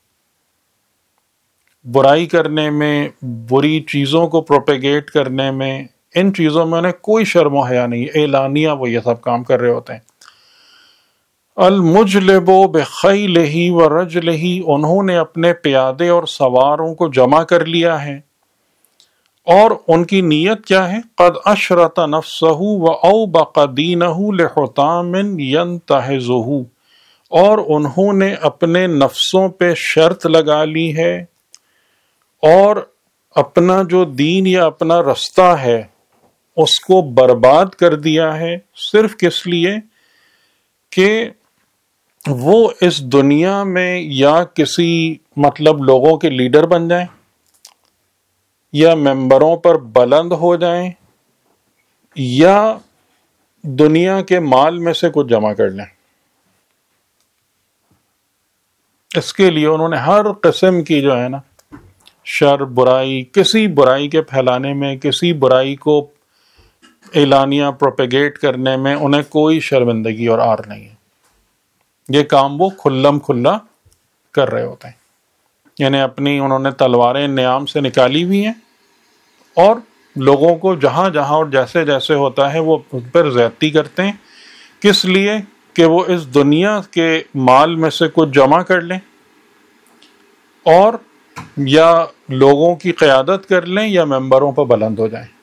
برائی کرنے میں، بری چیزوں کو پروپیگیٹ کرنے میں، ان چیزوں میں انہیں کوئی شرم و حیا نہیں ہے، اعلانیہ وہ یہ سب کام کر رہے ہوتے ہیں۔ المجلب بخیلہ ورجلہ، انہوں نے اپنے پیادے اور سواروں کو جمع کر لیا ہے، اور ان کی نیت کیا ہے؟ قد اشرط نفسہ واوبق دینہ لحطام ینتہزہ، اور انہوں نے اپنے نفسوں پہ شرط لگا لی ہے اور اپنا جو دین یا اپنا رستہ ہے اس کو برباد کر دیا ہے، صرف کس لیے کہ وہ اس دنیا میں یا کسی مطلب لوگوں کے لیڈر بن جائیں یا ممبروں پر بلند ہو جائیں یا دنیا کے مال میں سے کچھ جمع کر لیں۔ اس کے لیے انہوں نے ہر قسم کی جو ہے نا شر، برائی، کسی برائی کے پھیلانے میں، کسی برائی کو اعلانیہ پروپیگیٹ کرنے میں انہیں کوئی شرمندگی اور آر نہیں ہے۔ یہ کام وہ کھلم کھلا کر رہے ہوتے ہیں، یعنی اپنی انہوں نے تلواریں نیام سے نکالی ہوئی ہیں اور لوگوں کو جہاں جہاں اور جیسے جیسے ہوتا ہے وہ ان پر زیادتی کرتے ہیں۔ کس لیے کہ وہ اس دنیا کے مال میں سے کچھ جمع کر لیں اور یا لوگوں کی قیادت کر لیں یا ممبروں پر بلند ہو جائیں.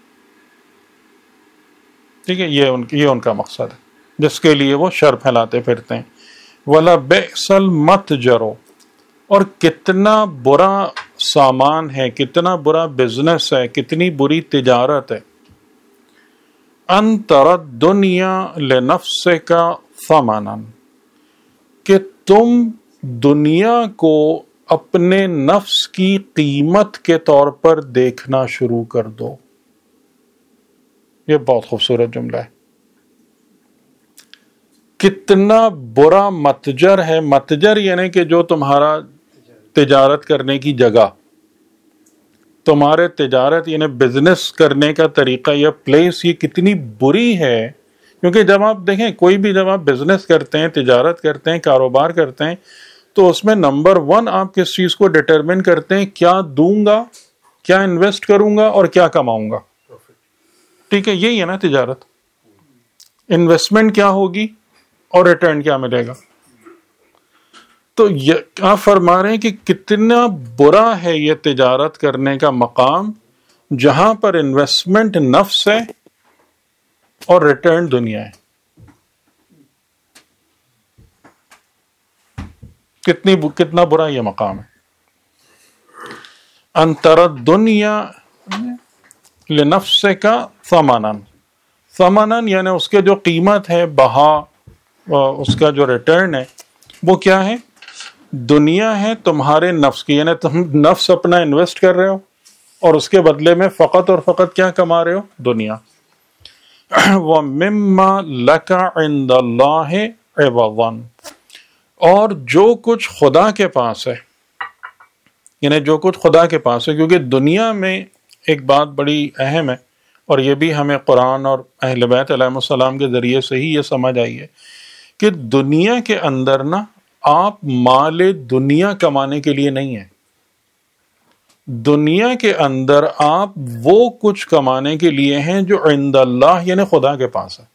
ٹھیک ہے، یہ ان یہ ان کا مقصد ہے جس کے لیے وہ شر پھیلاتے پھرتے ہیں. وَلَا بِئْسَ الْمَتْجَرُ، اور کتنا برا سامان ہے، کتنا برا بزنس ہے، کتنی بری تجارت ہے. أَن تَرَى الدُّنْيَا لِنَفْسِكَ ثَمَنًا، کہ تم دنیا کو اپنے نفس کی قیمت کے طور پر دیکھنا شروع کر دو. یہ بہت خوبصورت جملہ ہے. کتنا برا متجر ہے. متجر یعنی کہ جو تمہارا تجارت کرنے کی جگہ، تمہارے تجارت یعنی بزنس کرنے کا طریقہ یا پلیس، یہ کتنی بری ہے. کیونکہ جب آپ دیکھیں کوئی بھی جب آپ بزنس کرتے ہیں، تجارت کرتے ہیں، کاروبار کرتے ہیں، تو اس میں نمبر ون آپ کس چیز کو ڈٹرمن کرتے ہیں؟ کیا دوں گا، کیا انویسٹ کروں گا اور کیا کماؤں گا. ٹھیک ہے، یہی ہے نا تجارت. انویسٹمنٹ کیا ہوگی اور ریٹرن کیا ملے گا. تو آپ فرما رہے ہیں کہ کتنا برا ہے یہ تجارت کرنے کا مقام جہاں پر انویسٹمنٹ نفس ہے اور ریٹرن دنیا ہے. کتنی کتنا برا یہ مقام ہے. ان تری الدنیا لنفسک ثمنا، ثمنا یعنی اس کے جو قیمت ہے، بہا، اس کا جو ریٹرن ہے وہ کیا ہے؟ دنیا ہے تمہارے نفس کی. یعنی تم نفس اپنا انویسٹ کر رہے ہو اور اس کے بدلے میں فقط اور فقط کیا کما رہے ہو؟ دنیا. وَمِمَّا لَكَ عِنْدَ اللَّهِ عِوَضًا، اور جو کچھ خدا کے پاس ہے، یعنی جو کچھ خدا کے پاس ہے. کیونکہ دنیا میں ایک بات بڑی اہم ہے، اور یہ بھی ہمیں قرآن اور اہل بیت علیہ السلام کے ذریعے سے ہی یہ سمجھ آئی ہے کہ دنیا کے اندر نا آپ مال دنیا کمانے کے لیے نہیں ہیں. دنیا کے اندر آپ وہ کچھ کمانے کے لیے ہیں جو عند اللہ یعنی خدا کے پاس ہے.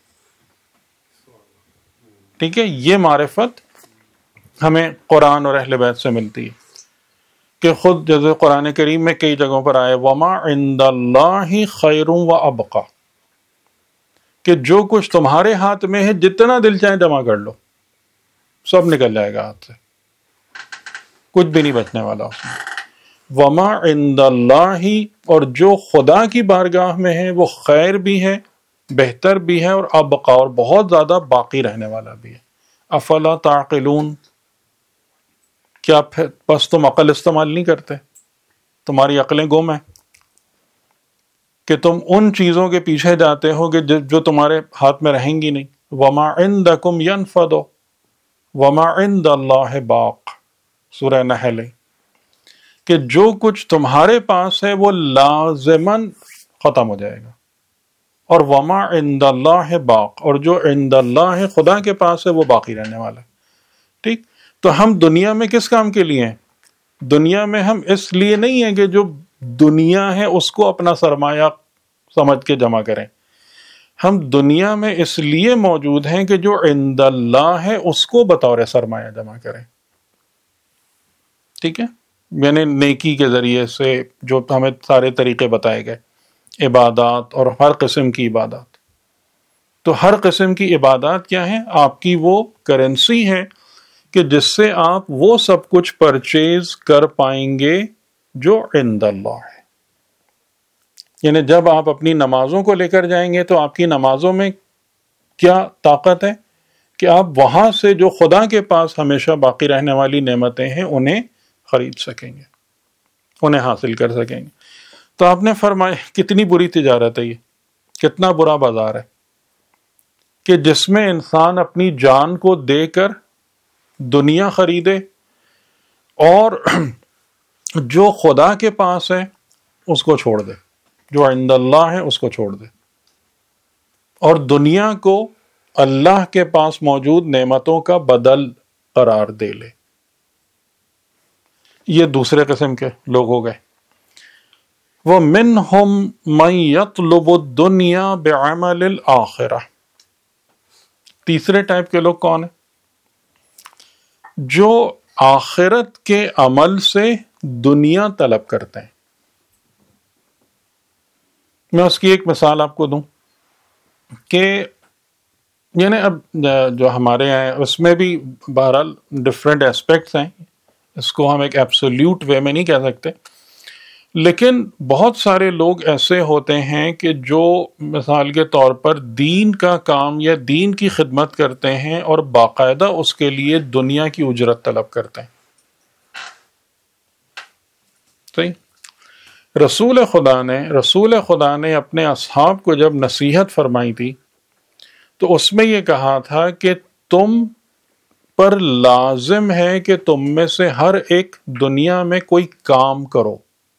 ٹھیک ہے، یہ معرفت ہمیں قرآن اور اہل بیت سے ملتی ہے کہ خود جیسے قرآن کریم میں کئی جگہوں پر آئے وَمَا عِندَ اللَّهِ خَيْرٌ وَأَبْقَى، کہ جو کچھ تمہارے ہاتھ میں ہے جتنا دل چاہے جمع کر لو، سب نکل جائے گا ہاتھ سے، کچھ بھی نہیں بچنے والا اس میں. وَمَا عِندَ اللَّهِ، اور جو خدا کی بارگاہ میں ہے وہ خیر بھی ہے، بہتر بھی ہے، اور ابقا، اور بہت زیادہ باقی رہنے والا بھی ہے. افلا تعقلون، کیا پھر بس تم عقل استعمال نہیں کرتے؟ تمہاری عقلیں گم ہیں کہ تم ان چیزوں کے پیچھے جاتے ہو کہ جو تمہارے ہاتھ میں رہیں گی نہیں. وَمَا عِندَكُمْ يَنْفَدُ وَمَا عِندَ اللَّهِ بَاقٍ، سورہ نحل، کہ جو کچھ تمہارے پاس ہے وہ لازماً ختم ہو جائے گا، اور وما عند اللہ باق، اور جو عند اللہ ہے خدا کے پاس ہے وہ باقی رہنے والا ہے. ٹھیک، تو ہم دنیا میں کس کام کے لیے ہیں؟ دنیا میں ہم اس لیے نہیں ہیں کہ جو دنیا ہے اس کو اپنا سرمایہ سمجھ کے جمع کریں. ہم دنیا میں اس لیے موجود ہیں کہ جو عند اللہ ہے اس کو بطور سرمایہ جمع کریں. ٹھیک ہے، یعنی نیکی کے ذریعے سے جو ہمیں سارے طریقے بتائے گئے، عبادات اور ہر قسم کی عبادات. تو ہر قسم کی عبادات کیا ہیں؟ آپ کی وہ کرنسی ہے کہ جس سے آپ وہ سب کچھ پرچیز کر پائیں گے جو عند اللہ ہے. یعنی جب آپ اپنی نمازوں کو لے کر جائیں گے تو آپ کی نمازوں میں کیا طاقت ہے کہ آپ وہاں سے جو خدا کے پاس ہمیشہ باقی رہنے والی نعمتیں ہیں انہیں خرید سکیں گے، انہیں حاصل کر سکیں گے. تو آپ نے فرمایا کتنی بری تجارت ہے یہ، کتنا برا بازار ہے کہ جس میں انسان اپنی جان کو دے کر دنیا خریدے اور جو خدا کے پاس ہے اس کو چھوڑ دے، جو عند اللہ ہے اس کو چھوڑ دے، اور دنیا کو اللہ کے پاس موجود نعمتوں کا بدل قرار دے لے. یہ دوسرے قسم کے لوگ ہو گئے. وَمِنْهُمْ مَنْ يَطْلُبُ الدُّنْيَا بِعَمَلِ الْآخِرَةِ، تیسرے ٹائپ کے لوگ کون ہیں؟ جو آخرت کے عمل سے دنیا طلب کرتے ہیں. میں اس کی ایک مثال آپ کو دوں کہ یعنی اب جو ہمارے ہیں اس میں بھی بہرحال ڈفرینٹ اسپیکٹس ہیں، اس کو ہم ایک ایبسولوٹ وے میں نہیں کہہ سکتے، لیکن بہت سارے لوگ ایسے ہوتے ہیں کہ جو مثال کے طور پر دین کا کام یا دین کی خدمت کرتے ہیں اور باقاعدہ اس کے لیے دنیا کی اجرت طلب کرتے ہیں. صحیح. رسول خدا نے رسول خدا نے اپنے اصحاب کو جب نصیحت فرمائی تھی تو اس میں یہ کہا تھا کہ تم پر لازم ہے کہ تم میں سے ہر ایک دنیا میں کوئی کام کرو.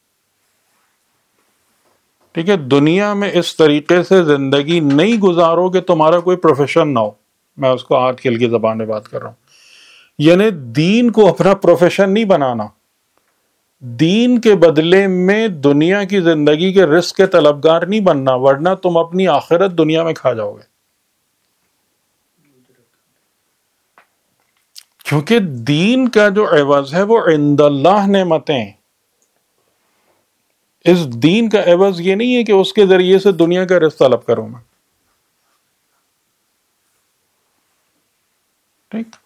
ٹھیک ہے، دنیا میں اس طریقے سے زندگی نہیں گزارو کہ تمہارا کوئی پروفیشن نہ ہو. میں اس کو آج کل کی زبان میں بات کر رہا ہوں. یعنی دین کو اپنا پروفیشن نہیں بنانا، دین کے بدلے میں دنیا کی زندگی کے رزق کے طلبگار نہیں بننا، ورنہ تم اپنی آخرت دنیا میں کھا جاؤ گے. کیونکہ دین کا جو عوض ہے وہ عند اللہ نعمتیں. اس دین کا عوض یہ نہیں ہے کہ اس کے ذریعے سے دنیا کا رزق طلب کروں میں. ٹھیک.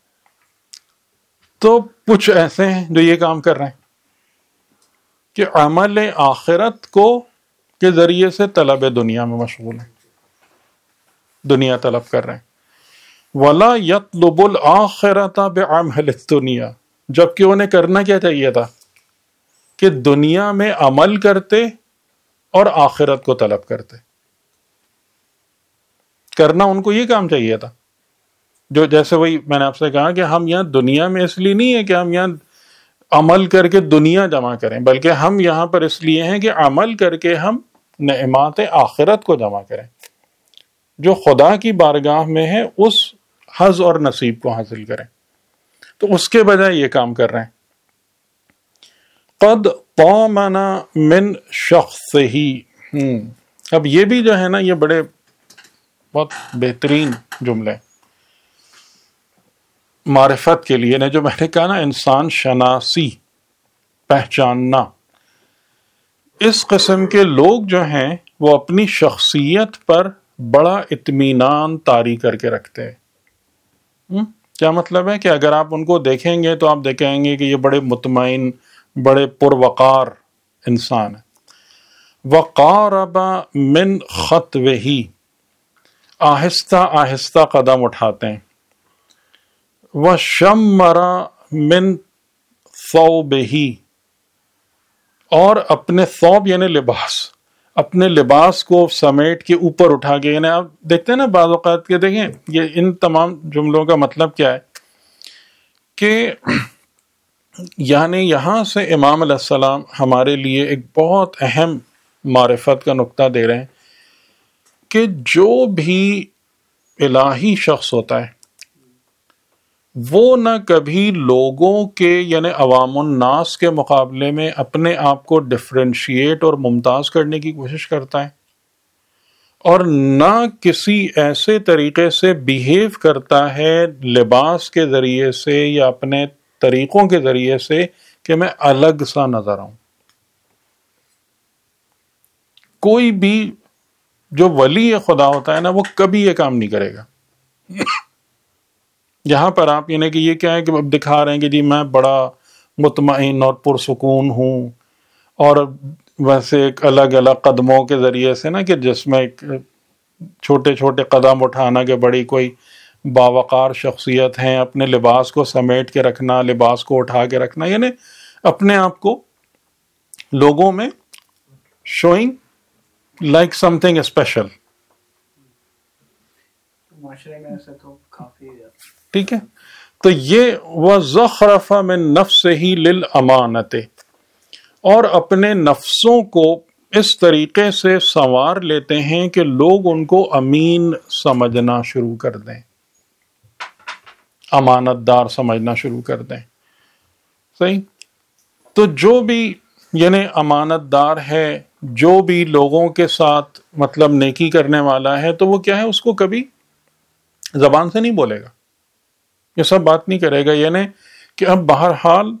تو کچھ ایسے ہیں جو یہ کام کر رہے ہیں کہ عمل آخرت کو کے ذریعے سے طلب دنیا میں مشغول ہیں، دنیا طلب کر رہے ہیں. وَلَا يَطْلُبُ الْآخِرَةَ بِعَمَلِ الدُّنْيَا، جبکہ انہیں کرنا کیا چاہیے تھا کہ دنیا میں عمل کرتے اور آخرت کو طلب کرتے. کرنا ان کو یہ کام چاہیے تھا، جو جیسے وہی میں نے آپ سے کہا کہ ہم یہاں دنیا میں اس لیے نہیں ہے کہ ہم یہاں عمل کر کے دنیا جمع کریں، بلکہ ہم یہاں پر اس لیے ہیں کہ عمل کر کے ہم نعمات آخرت کو جمع کریں جو خدا کی بارگاہ میں ہے، اس حظ اور نصیب کو حاصل کریں. تو اس کے بجائے یہ کام کر رہے ہیں. قد طامنا من شخصہی. اب یہ بھی جو ہے نا یہ بڑے بہت بہترین جملے معرفت کے لیے نے، جو میں نے کہا نا انسان شناسی، پہچاننا. اس قسم کے لوگ جو ہیں وہ اپنی شخصیت پر بڑا اطمینان طاری کر کے رکھتے ہیں. کیا مطلب ہے کہ اگر آپ ان کو دیکھیں گے تو آپ دیکھیں گے کہ یہ بڑے مطمئن، بڑے پروقار انسان ہیں. وقارب من خطوہ، آہستہ آہستہ قدم اٹھاتے ہیں. وشمر من ثوبہ، اور اپنے ثوب یعنی لباس، اپنے لباس کو سمیٹ کے اوپر اٹھا کے، یعنی آپ دیکھتے ہیں نا بعض اوقات کے، دیکھیں یہ ان تمام جملوں کا مطلب کیا ہے کہ یعنی یہاں سے امام علیہ السلام ہمارے لیے ایک بہت اہم معرفت کا نقطہ دے رہے ہیں کہ جو بھی الہی شخص ہوتا ہے وہ نہ کبھی لوگوں کے یعنی عوام الناس کے مقابلے میں اپنے آپ کو ڈفرینشیٹ اور ممتاز کرنے کی کوشش کرتا ہے، اور نہ کسی ایسے طریقے سے بیہیو کرتا ہے لباس کے ذریعے سے یا اپنے طریقوں کے ذریعے سے کہ میں الگ سا نظر آؤں. کوئی بھی جو ولی خدا ہوتا ہے نا وہ کبھی یہ کام نہیں کرے گا. یہاں پر آپ یعنی کہ یہ کیا ہے کہ دکھا رہے ہیں کہ جی میں بڑا مطمئن اور پرسکون ہوں، اور ویسے ایک الگ الگ قدموں کے ذریعے سے نا کہ جس میں ایک چھوٹے چھوٹے قدم اٹھانا کہ بڑی کوئی باوقار شخصیت ہیں، اپنے لباس کو سمیٹ کے رکھنا، لباس کو اٹھا کے رکھنا، یعنی اپنے آپ کو لوگوں میں showing like something special. معاشرے میں ایسے تو کافی. ٹھیک ہے. تو یہ وَزَخْرَفَ مِن نَفْسِهِ لِلْأَمَانَةِ، اور اپنے نفسوں کو اس طریقے سے سنوار لیتے ہیں کہ لوگ ان کو امین سمجھنا شروع کر دیں، امانت دار سمجھنا شروع کر دیں. صحیح. تو جو بھی یعنی امانت دار ہے، جو بھی لوگوں کے ساتھ مطلب نیکی کرنے والا ہے، تو وہ کیا ہے، اس کو کبھی زبان سے نہیں بولے گا، یہ سب بات نہیں کرے گا. یعنی کہ اب بہرحال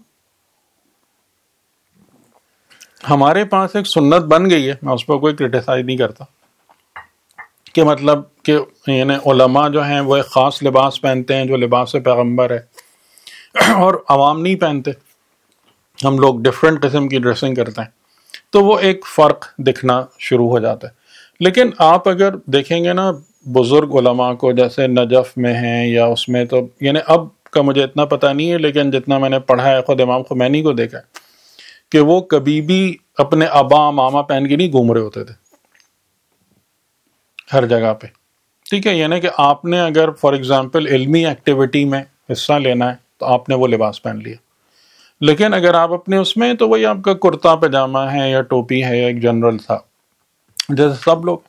ہمارے پاس ایک سنت بن گئی ہے، میں اس پر کوئی کرٹیسائز نہیں کرتا، کہ مطلب کہ یعنی علماء جو ہیں وہ ایک خاص لباس پہنتے ہیں جو لباس پیغمبر ہے، اور عوام نہیں پہنتے، ہم لوگ ڈفرینٹ قسم کی ڈریسنگ کرتے ہیں، تو وہ ایک فرق دکھنا شروع ہو جاتا ہے. لیکن آپ اگر دیکھیں گے نا بزرگ علماء کو، جیسے نجف میں ہیں یا اس میں، تو یعنی اب کا مجھے اتنا پتہ نہیں ہے، لیکن جتنا میں نے پڑھا ہے خود امام خمینی کو دیکھا ہے کہ وہ کبھی بھی اپنے ابا ماما پہن کے نہیں گھوم رہے ہوتے تھے ہر جگہ پہ. ٹھیک ہے، یعنی کہ آپ نے اگر فار ایگزامپل علمی ایکٹیویٹی میں حصہ لینا ہے تو آپ نے وہ لباس پہن لیا، لیکن اگر آپ اپنے اس میں، تو وہی آپ کا کرتا پاجامہ ہے یا ٹوپی ہے یا ایک جنرل تھا جیسے سب لوگ.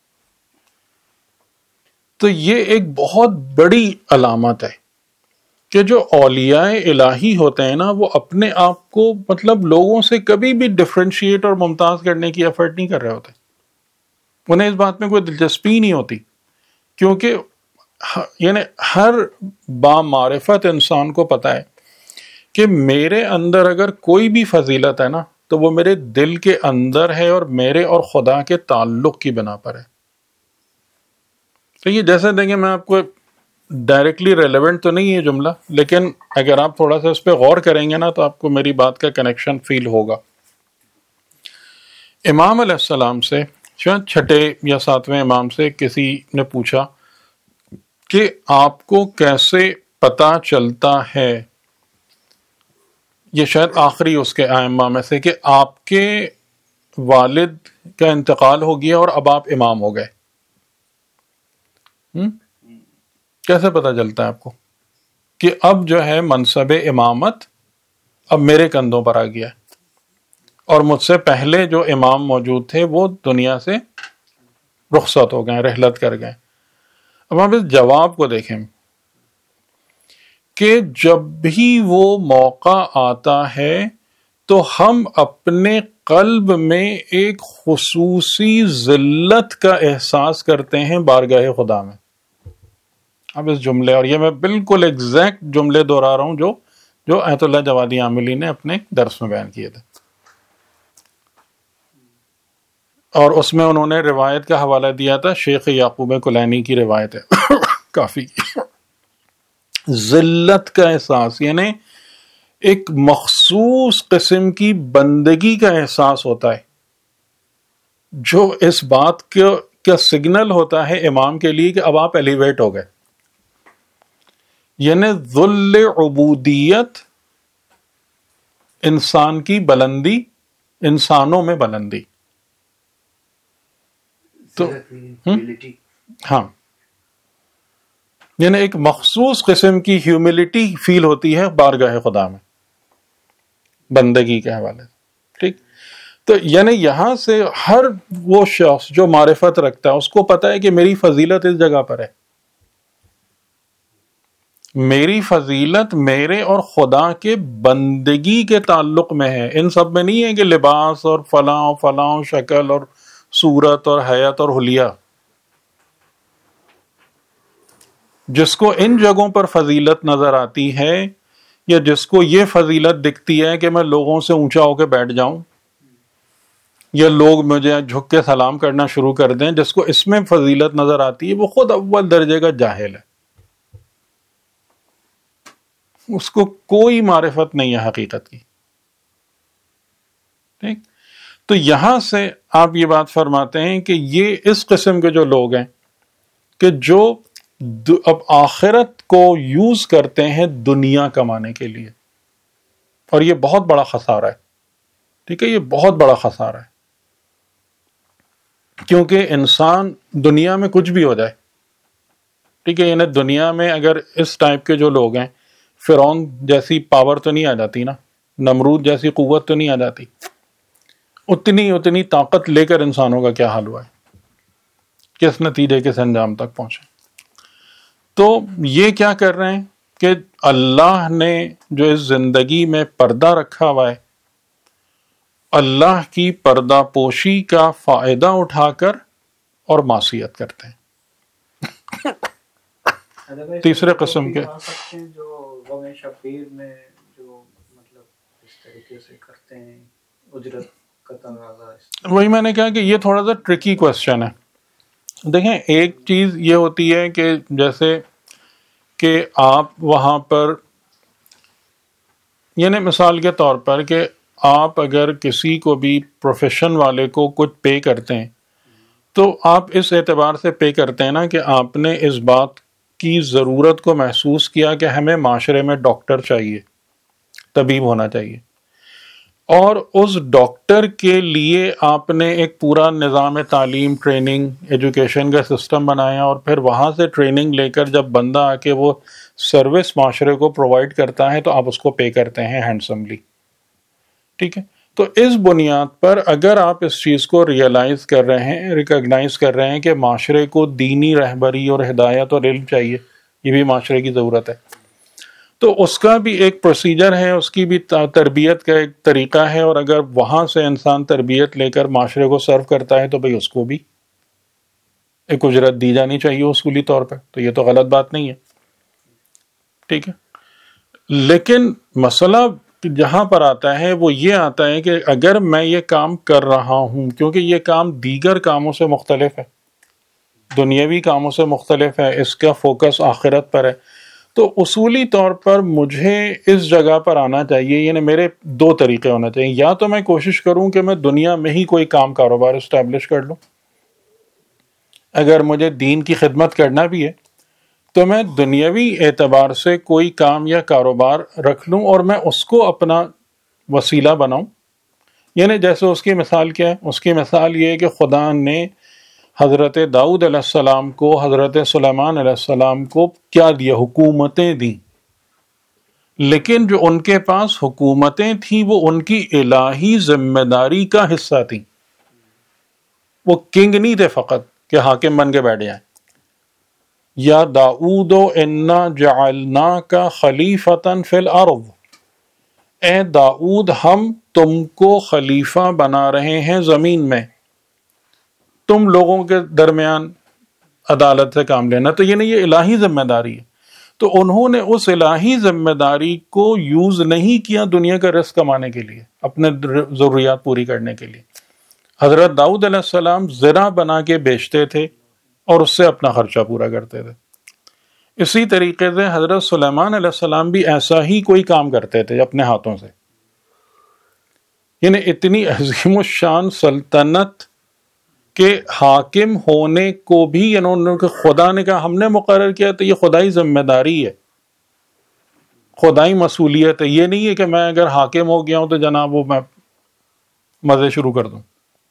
تو یہ ایک بہت بڑی علامت ہے کہ جو اولیاء الہی ہوتے ہیں نا، وہ اپنے آپ کو مطلب لوگوں سے کبھی بھی ڈفرینشیٹ اور ممتاز کرنے کی ایفرٹ نہیں کر رہے ہوتے. انہیں اس بات میں کوئی دلچسپی نہیں ہوتی، کیونکہ یعنی ہر بامعرفت انسان کو پتہ ہے کہ میرے اندر اگر کوئی بھی فضیلت ہے نا، تو وہ میرے دل کے اندر ہے اور میرے اور خدا کے تعلق کی بنا پر ہے. تو یہ جیسے دیکھیں، میں آپ کو ڈائریکٹلی ریلیونٹ تو نہیں ہے جملہ، لیکن اگر آپ تھوڑا سا اس پہ غور کریں گے نا تو آپ کو میری بات کا کنیکشن فیل ہوگا. امام علیہ السلام سے، شاید چھٹے یا ساتویں امام سے کسی نے پوچھا کہ آپ کو کیسے پتا چلتا ہے، یہ شاید آخری اس کے ائمہ میں سے، کہ آپ کے والد کا انتقال ہو گیا اور اب آپ امام ہو گئے. ہم؟ کیسے پتا چلتا ہے آپ کو کہ اب جو ہے منصب امامت اب میرے کندھوں پر آ گیا ہے، اور مجھ سے پہلے جو امام موجود تھے وہ دنیا سے رخصت ہو گئے، رحلت کر گئے. اب آپ اس جواب کو دیکھیں کہ جب بھی وہ موقع آتا ہے تو ہم اپنے قلب میں ایک خصوصی ذلت کا احساس کرتے ہیں بارگاہ خدا میں. اب اس جملے، اور یہ میں بالکل ایگزیکٹ جملے دہرا رہا ہوں جو جو آیت اللہ جوادی عاملی نے اپنے درس میں بیان کیے تھے، اور اس میں انہوں نے روایت کا حوالہ دیا تھا، شیخ یعقوب کلینی کی روایت ہے کافی. ذلت کا احساس یعنی ایک مخصوص قسم کی بندگی کا احساس ہوتا ہے، جو اس بات کا سگنل ہوتا ہے امام کے لیے کہ اب آپ ایلیویٹ ہو گئے. یعنی ذل عبودیت، انسان کی بلندی، انسانوں میں بلندی. تو ہاں، یعنی ایک مخصوص قسم کی ہیوملٹی فیل ہوتی ہے بارگاہ خدا میں بندگی کے حوالے سے. ٹھیک، تو یعنی یہاں سے ہر وہ شخص جو معرفت رکھتا ہے اس کو پتا ہے کہ میری فضیلت اس جگہ پر ہے، میری فضیلت میرے اور خدا کے بندگی کے تعلق میں ہے. ان سب میں نہیں ہے کہ لباس اور فلاں فلاں شکل اور صورت اور حیات اور حلیہ. جس کو ان جگہوں پر فضیلت نظر آتی ہے، یا جس کو یہ فضیلت دکھتی ہے کہ میں لوگوں سے اونچا ہو کے بیٹھ جاؤں یا لوگ مجھے جھک کے سلام کرنا شروع کر دیں، جس کو اس میں فضیلت نظر آتی ہے وہ خود اول درجے کا جاہل ہے، اس کو کوئی معرفت نہیں ہے حقیقت کی. ٹھیک، تو یہاں سے آپ یہ بات فرماتے ہیں کہ یہ اس قسم کے جو لوگ ہیں کہ جو اب آخرت کو یوز کرتے ہیں دنیا کمانے کے لیے، اور یہ بہت بڑا خسارہ ہے. ٹھیک ہے، یہ بہت بڑا خسارہ ہے، کیونکہ انسان دنیا میں کچھ بھی ہو جائے، ٹھیک ہے، یعنی دنیا میں اگر اس ٹائپ کے جو لوگ ہیں، فرعون جیسی پاور تو نہیں آ جاتی نا، نمرود جیسی قوت تو نہیں آ جاتی، اتنی اتنی طاقت لے کر انسانوں کا کیا حال ہوا ہے، کس نتیجے کس انجام تک پہنچے. تو یہ کیا کر رہے ہیں کہ اللہ نے جو اس زندگی میں پردہ رکھا ہوا ہے، اللہ کی پردہ پوشی کا فائدہ اٹھا کر اور معصیت کرتے ہیں. تیسرے قسم کے جو غم شبیر میں جو مطلب اس طریقے سے کرتے ہیں اجرت کا تقاضا. وہی میں نے کہا کہ یہ تھوڑا سا ٹرکی کوشچن ہے. دیکھیں ایک چیز یہ ہوتی ہے کہ جیسے کہ آپ وہاں پر یعنی مثال کے طور پر کہ آپ اگر کسی کو بھی پروفیشن والے کو کچھ پے کرتے ہیں تو آپ اس اعتبار سے پے کرتے ہیں نا کہ آپ نے اس بات کی ضرورت کو محسوس کیا کہ ہمیں معاشرے میں ڈاکٹر چاہیے، طبیب ہونا چاہیے، اور اس ڈاکٹر کے لیے آپ نے ایک پورا نظام تعلیم، ٹریننگ، ایجوکیشن کا سسٹم بنایا، اور پھر وہاں سے ٹریننگ لے کر جب بندہ آ کے وہ سروس معاشرے کو پرووائڈ کرتا ہے تو آپ اس کو پے کرتے ہیں ہینڈسملی. ٹھیک ہے، تو اس بنیاد پر اگر آپ اس چیز کو ریئلائز کر رہے ہیں، ریکگنائز کر رہے ہیں کہ معاشرے کو دینی رہبری اور ہدایت اور علم چاہیے، یہ بھی معاشرے کی ضرورت ہے، تو اس کا بھی ایک پروسیجر ہے، اس کی بھی تربیت کا ایک طریقہ ہے، اور اگر وہاں سے انسان تربیت لے کر معاشرے کو سرو کرتا ہے تو بھئی اس کو بھی ایک اجرت دی جانی چاہیے اصولی طور پر. تو یہ تو غلط بات نہیں ہے. ٹھیک ہے، لیکن مسئلہ جہاں پر آتا ہے وہ یہ آتا ہے کہ اگر میں یہ کام کر رہا ہوں، کیونکہ یہ کام دیگر کاموں سے مختلف ہے، دنیاوی کاموں سے مختلف ہے، اس کا فوکس آخرت پر ہے، تو اصولی طور پر مجھے اس جگہ پر آنا چاہیے. یعنی میرے دو طریقے ہونے چاہیے، یا تو میں کوشش کروں کہ میں دنیا میں ہی کوئی کام کاروبار اسٹیبلش کر لوں، اگر مجھے دین کی خدمت کرنا بھی ہے تو میں دنیاوی اعتبار سے کوئی کام یا کاروبار رکھ لوں اور میں اس کو اپنا وسیلہ بناؤں. یعنی جیسے اس کی مثال کیا ہے؟ اس کی مثال یہ ہے کہ خدا نے حضرت داؤد علیہ السلام کو، حضرت سلیمان علیہ السلام کو کیا دیا؟ حکومتیں دیں. لیکن جو ان کے پاس حکومتیں تھیں وہ ان کی الہی ذمہ داری کا حصہ تھیں، وہ کنگ نہیں تھے فقط کہ حاکم بن کے بیٹھ جائیں. یا داؤد انا جعلناک خلیفۃ فی الارض، اے داؤد ہم تم کو خلیفہ بنا رہے ہیں زمین میں، تم لوگوں کے درمیان عدالت سے کام لینا. تو یہ نہیں، یہ الہی ذمہ داری ہے. تو انہوں نے اس الہی ذمہ داری کو یوز نہیں کیا دنیا کا رزق کمانے کے لیے، اپنے ضروریات پوری کرنے کے لیے. حضرت داؤد علیہ السلام زرع بنا کے بیچتے تھے اور اس سے اپنا خرچہ پورا کرتے تھے. اسی طریقے سے حضرت سلیمان علیہ السلام بھی ایسا ہی کوئی کام کرتے تھے اپنے ہاتھوں سے. یعنی اتنی عظیم الشان سلطنت کے حاکم ہونے کو بھی انہوں نے خدا نے کہا ہم نے مقرر کیا، تو یہ خدائی ذمہ داری ہے، خدائی مسئولیت ہے. یہ نہیں ہے کہ میں اگر حاکم ہو گیا ہوں تو جناب وہ میں مزے شروع کر دوں.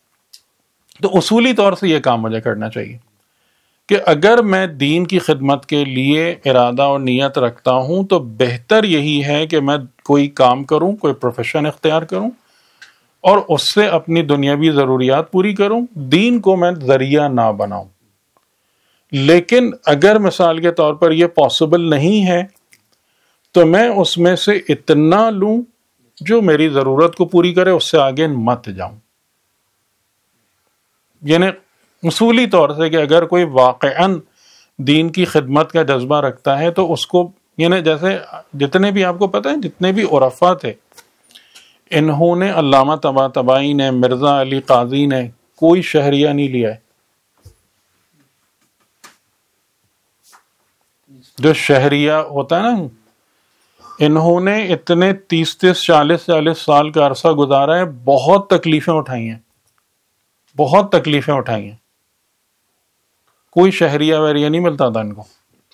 تو اصولی طور سے یہ کام مجھے کرنا چاہیے کہ اگر میں دین کی خدمت کے لیے ارادہ اور نیت رکھتا ہوں تو بہتر یہی ہے کہ میں کوئی کام کروں، کوئی پروفیشن اختیار کروں اور اس سے اپنی دنیاوی ضروریات پوری کروں، دین کو میں ذریعہ نہ بناؤں. لیکن اگر مثال کے طور پر یہ پاسبل نہیں ہے تو میں اس میں سے اتنا لوں جو میری ضرورت کو پوری کرے، اس سے آگے مت جاؤں. یعنی اصولی طور سے کہ اگر کوئی واقعاً دین کی خدمت کا جذبہ رکھتا ہے تو اس کو، یعنی جیسے جتنے بھی آپ کو پتہ ہے جتنے بھی عرفا تھے، انہوں نے علامہ طباطبائی نے، مرزا علی قاضی نے کوئی شہریہ نہیں لیا ہے. جو شہریہ ہوتا ہے نا، انہوں نے اتنے تیس تیس چالیس چالیس سال کا عرصہ گزارا ہے، بہت تکلیفیں اٹھائی ہیں، بہت تکلیفیں اٹھائی ہیں. کوئی شہریہ وہریہ نہیں ملتا تھا ان کو،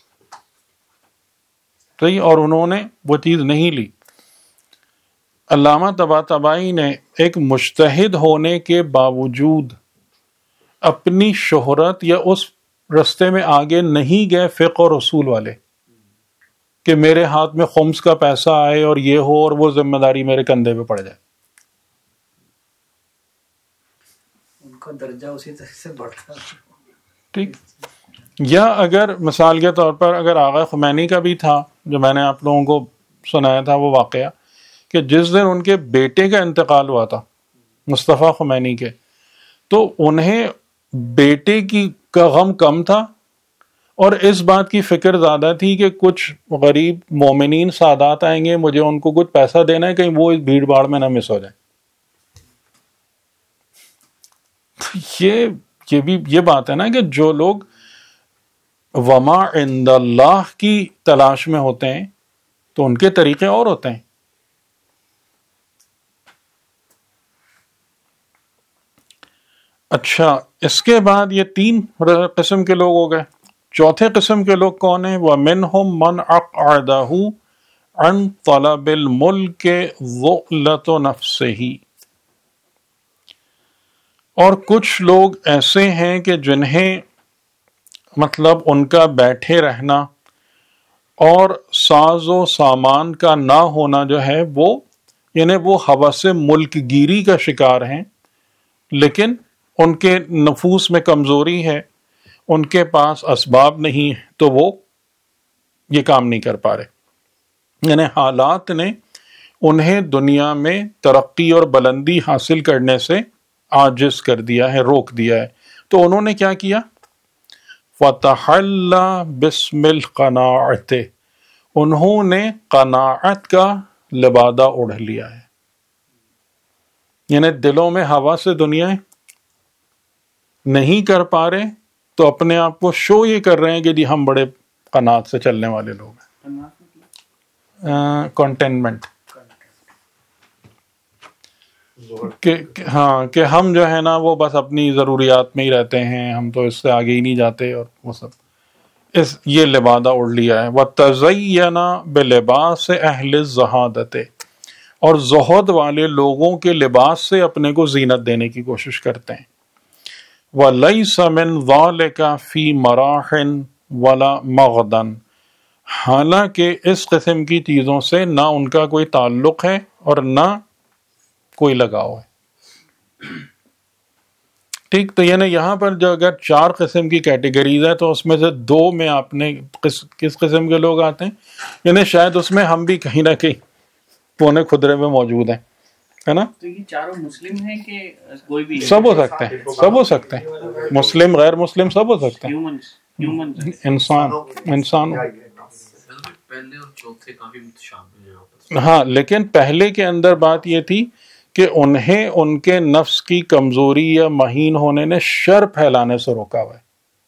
صحیح، اور انہوں نے وہ چیز نہیں لی. علامہ طباطبائی نے ایک مجتہد ہونے کے باوجود اپنی شہرت یا اس رستے میں آگے نہیں گئے فقہ اور اصول والے کہ میرے ہاتھ میں خمس کا پیسہ آئے اور یہ ہو اور وہ ذمہ داری میرے کندھے پہ پڑ جائے. ان کا درجہ اسی طرح سے بڑھتا. ٹھیک. یا اگر مثال کے طور پر اگر آغا خمینی کا بھی تھا، جو میں نے آپ لوگوں کو سنایا تھا وہ واقعہ، کہ جس دن ان کے بیٹے کا انتقال ہوا تھا مصطفیٰ خمینی کے، تو انہیں بیٹے کی کا غم کم تھا اور اس بات کی فکر زیادہ تھی کہ کچھ غریب مومنین سادات آئیں گے، مجھے ان کو کچھ پیسہ دینا ہے، کہیں وہ اس بھیڑ بھاڑ میں نہ مس ہو جائے. یہ یہ بھی یہ بات ہے نا کہ جو لوگ وما عند اللہ کی تلاش میں ہوتے ہیں تو ان کے طریقے اور ہوتے ہیں. اچھا، اس کے بعد یہ تین قسم کے لوگ ہو گئے. چوتھے قسم کے لوگ کون ہیں؟ وَمِنْهُمْ مَنْ أَقْعَدَهُ عَنْ طَلَبِ الْمُلْكِ ذُعْلَةُ نَفْسِهِ. اور کچھ لوگ ایسے ہیں کہ جنہیں مطلب ان کا بیٹھے رہنا اور ساز و سامان کا نہ ہونا جو ہے وہ یعنی وہ ہوس ملک گیری کا شکار ہیں، لیکن ان کے نفوس میں کمزوری ہے، ان کے پاس اسباب نہیں تو وہ یہ کام نہیں کر پا رہے. یعنی حالات نے انہیں دنیا میں ترقی اور بلندی حاصل کرنے سے عاجز کر دیا ہے، روک دیا ہے. تو انہوں نے کیا کیا؟ فَتَحَلَّى بِاسْمِ الْقَنَاعَةِ، انہوں نے قناعت کا لبادہ اوڑھ لیا ہے. یعنی دلوں میں ہوا سے دنیا نہیں کر پا رہے تو اپنے آپ کو شو یہ کر رہے ہیں کہ جی ہم بڑے قناعت سے چلنے والے لوگ ہیں. کنٹینمنٹ کہ ہاں کہ ہم جو ہے نا وہ بس اپنی ضروریات میں ہی رہتے ہیں، ہم تو اس سے آگے ہی نہیں جاتے، اور وہ سب اس یہ لبادہ اوڑھ لیا ہے. وَتَزَيَّنَ بِلِبَاسِ أَهْلِ الزَّهَادَةِ، اور زہد والے لوگوں کے لباس سے اپنے کو زینت دینے کی کوشش کرتے ہیں. وَلَيْسَ مِنْ ذَلِكَ فِي مَرَاحٍ وَلَا مَغْدًا، حالانکہ اس قسم کی چیزوں سے نہ ان کا کوئی تعلق ہے اور نہ کوئی لگاؤ ہے. ٹھیک، تو یعنی یہاں پر جو اگر چار قسم کی کیٹیگریز ہے تو اس میں سے دو میں آپ نے کس کس قسم کے لوگ آتے ہیں، یعنی شاید اس میں ہم بھی کہیں نہ کہیں پونے خدرے میں موجود ہیں، ہے نا. تو یہ چاروں مسلم ہیں کہ کوئی بھی؟ سب ہو سکتے ہیں، سب ہو سکتے ہیں، مسلم غیر مسلم سب ہو سکتے ہیں. انسان انسان پہلے اور چوتھے کافی متشابہ ہیں. ہاں، لیکن پہلے کے اندر بات یہ تھی کہ انہیں ان کے نفس کی کمزوری یا مہین ہونے نے شر پھیلانے سے روکا ہوا ہے.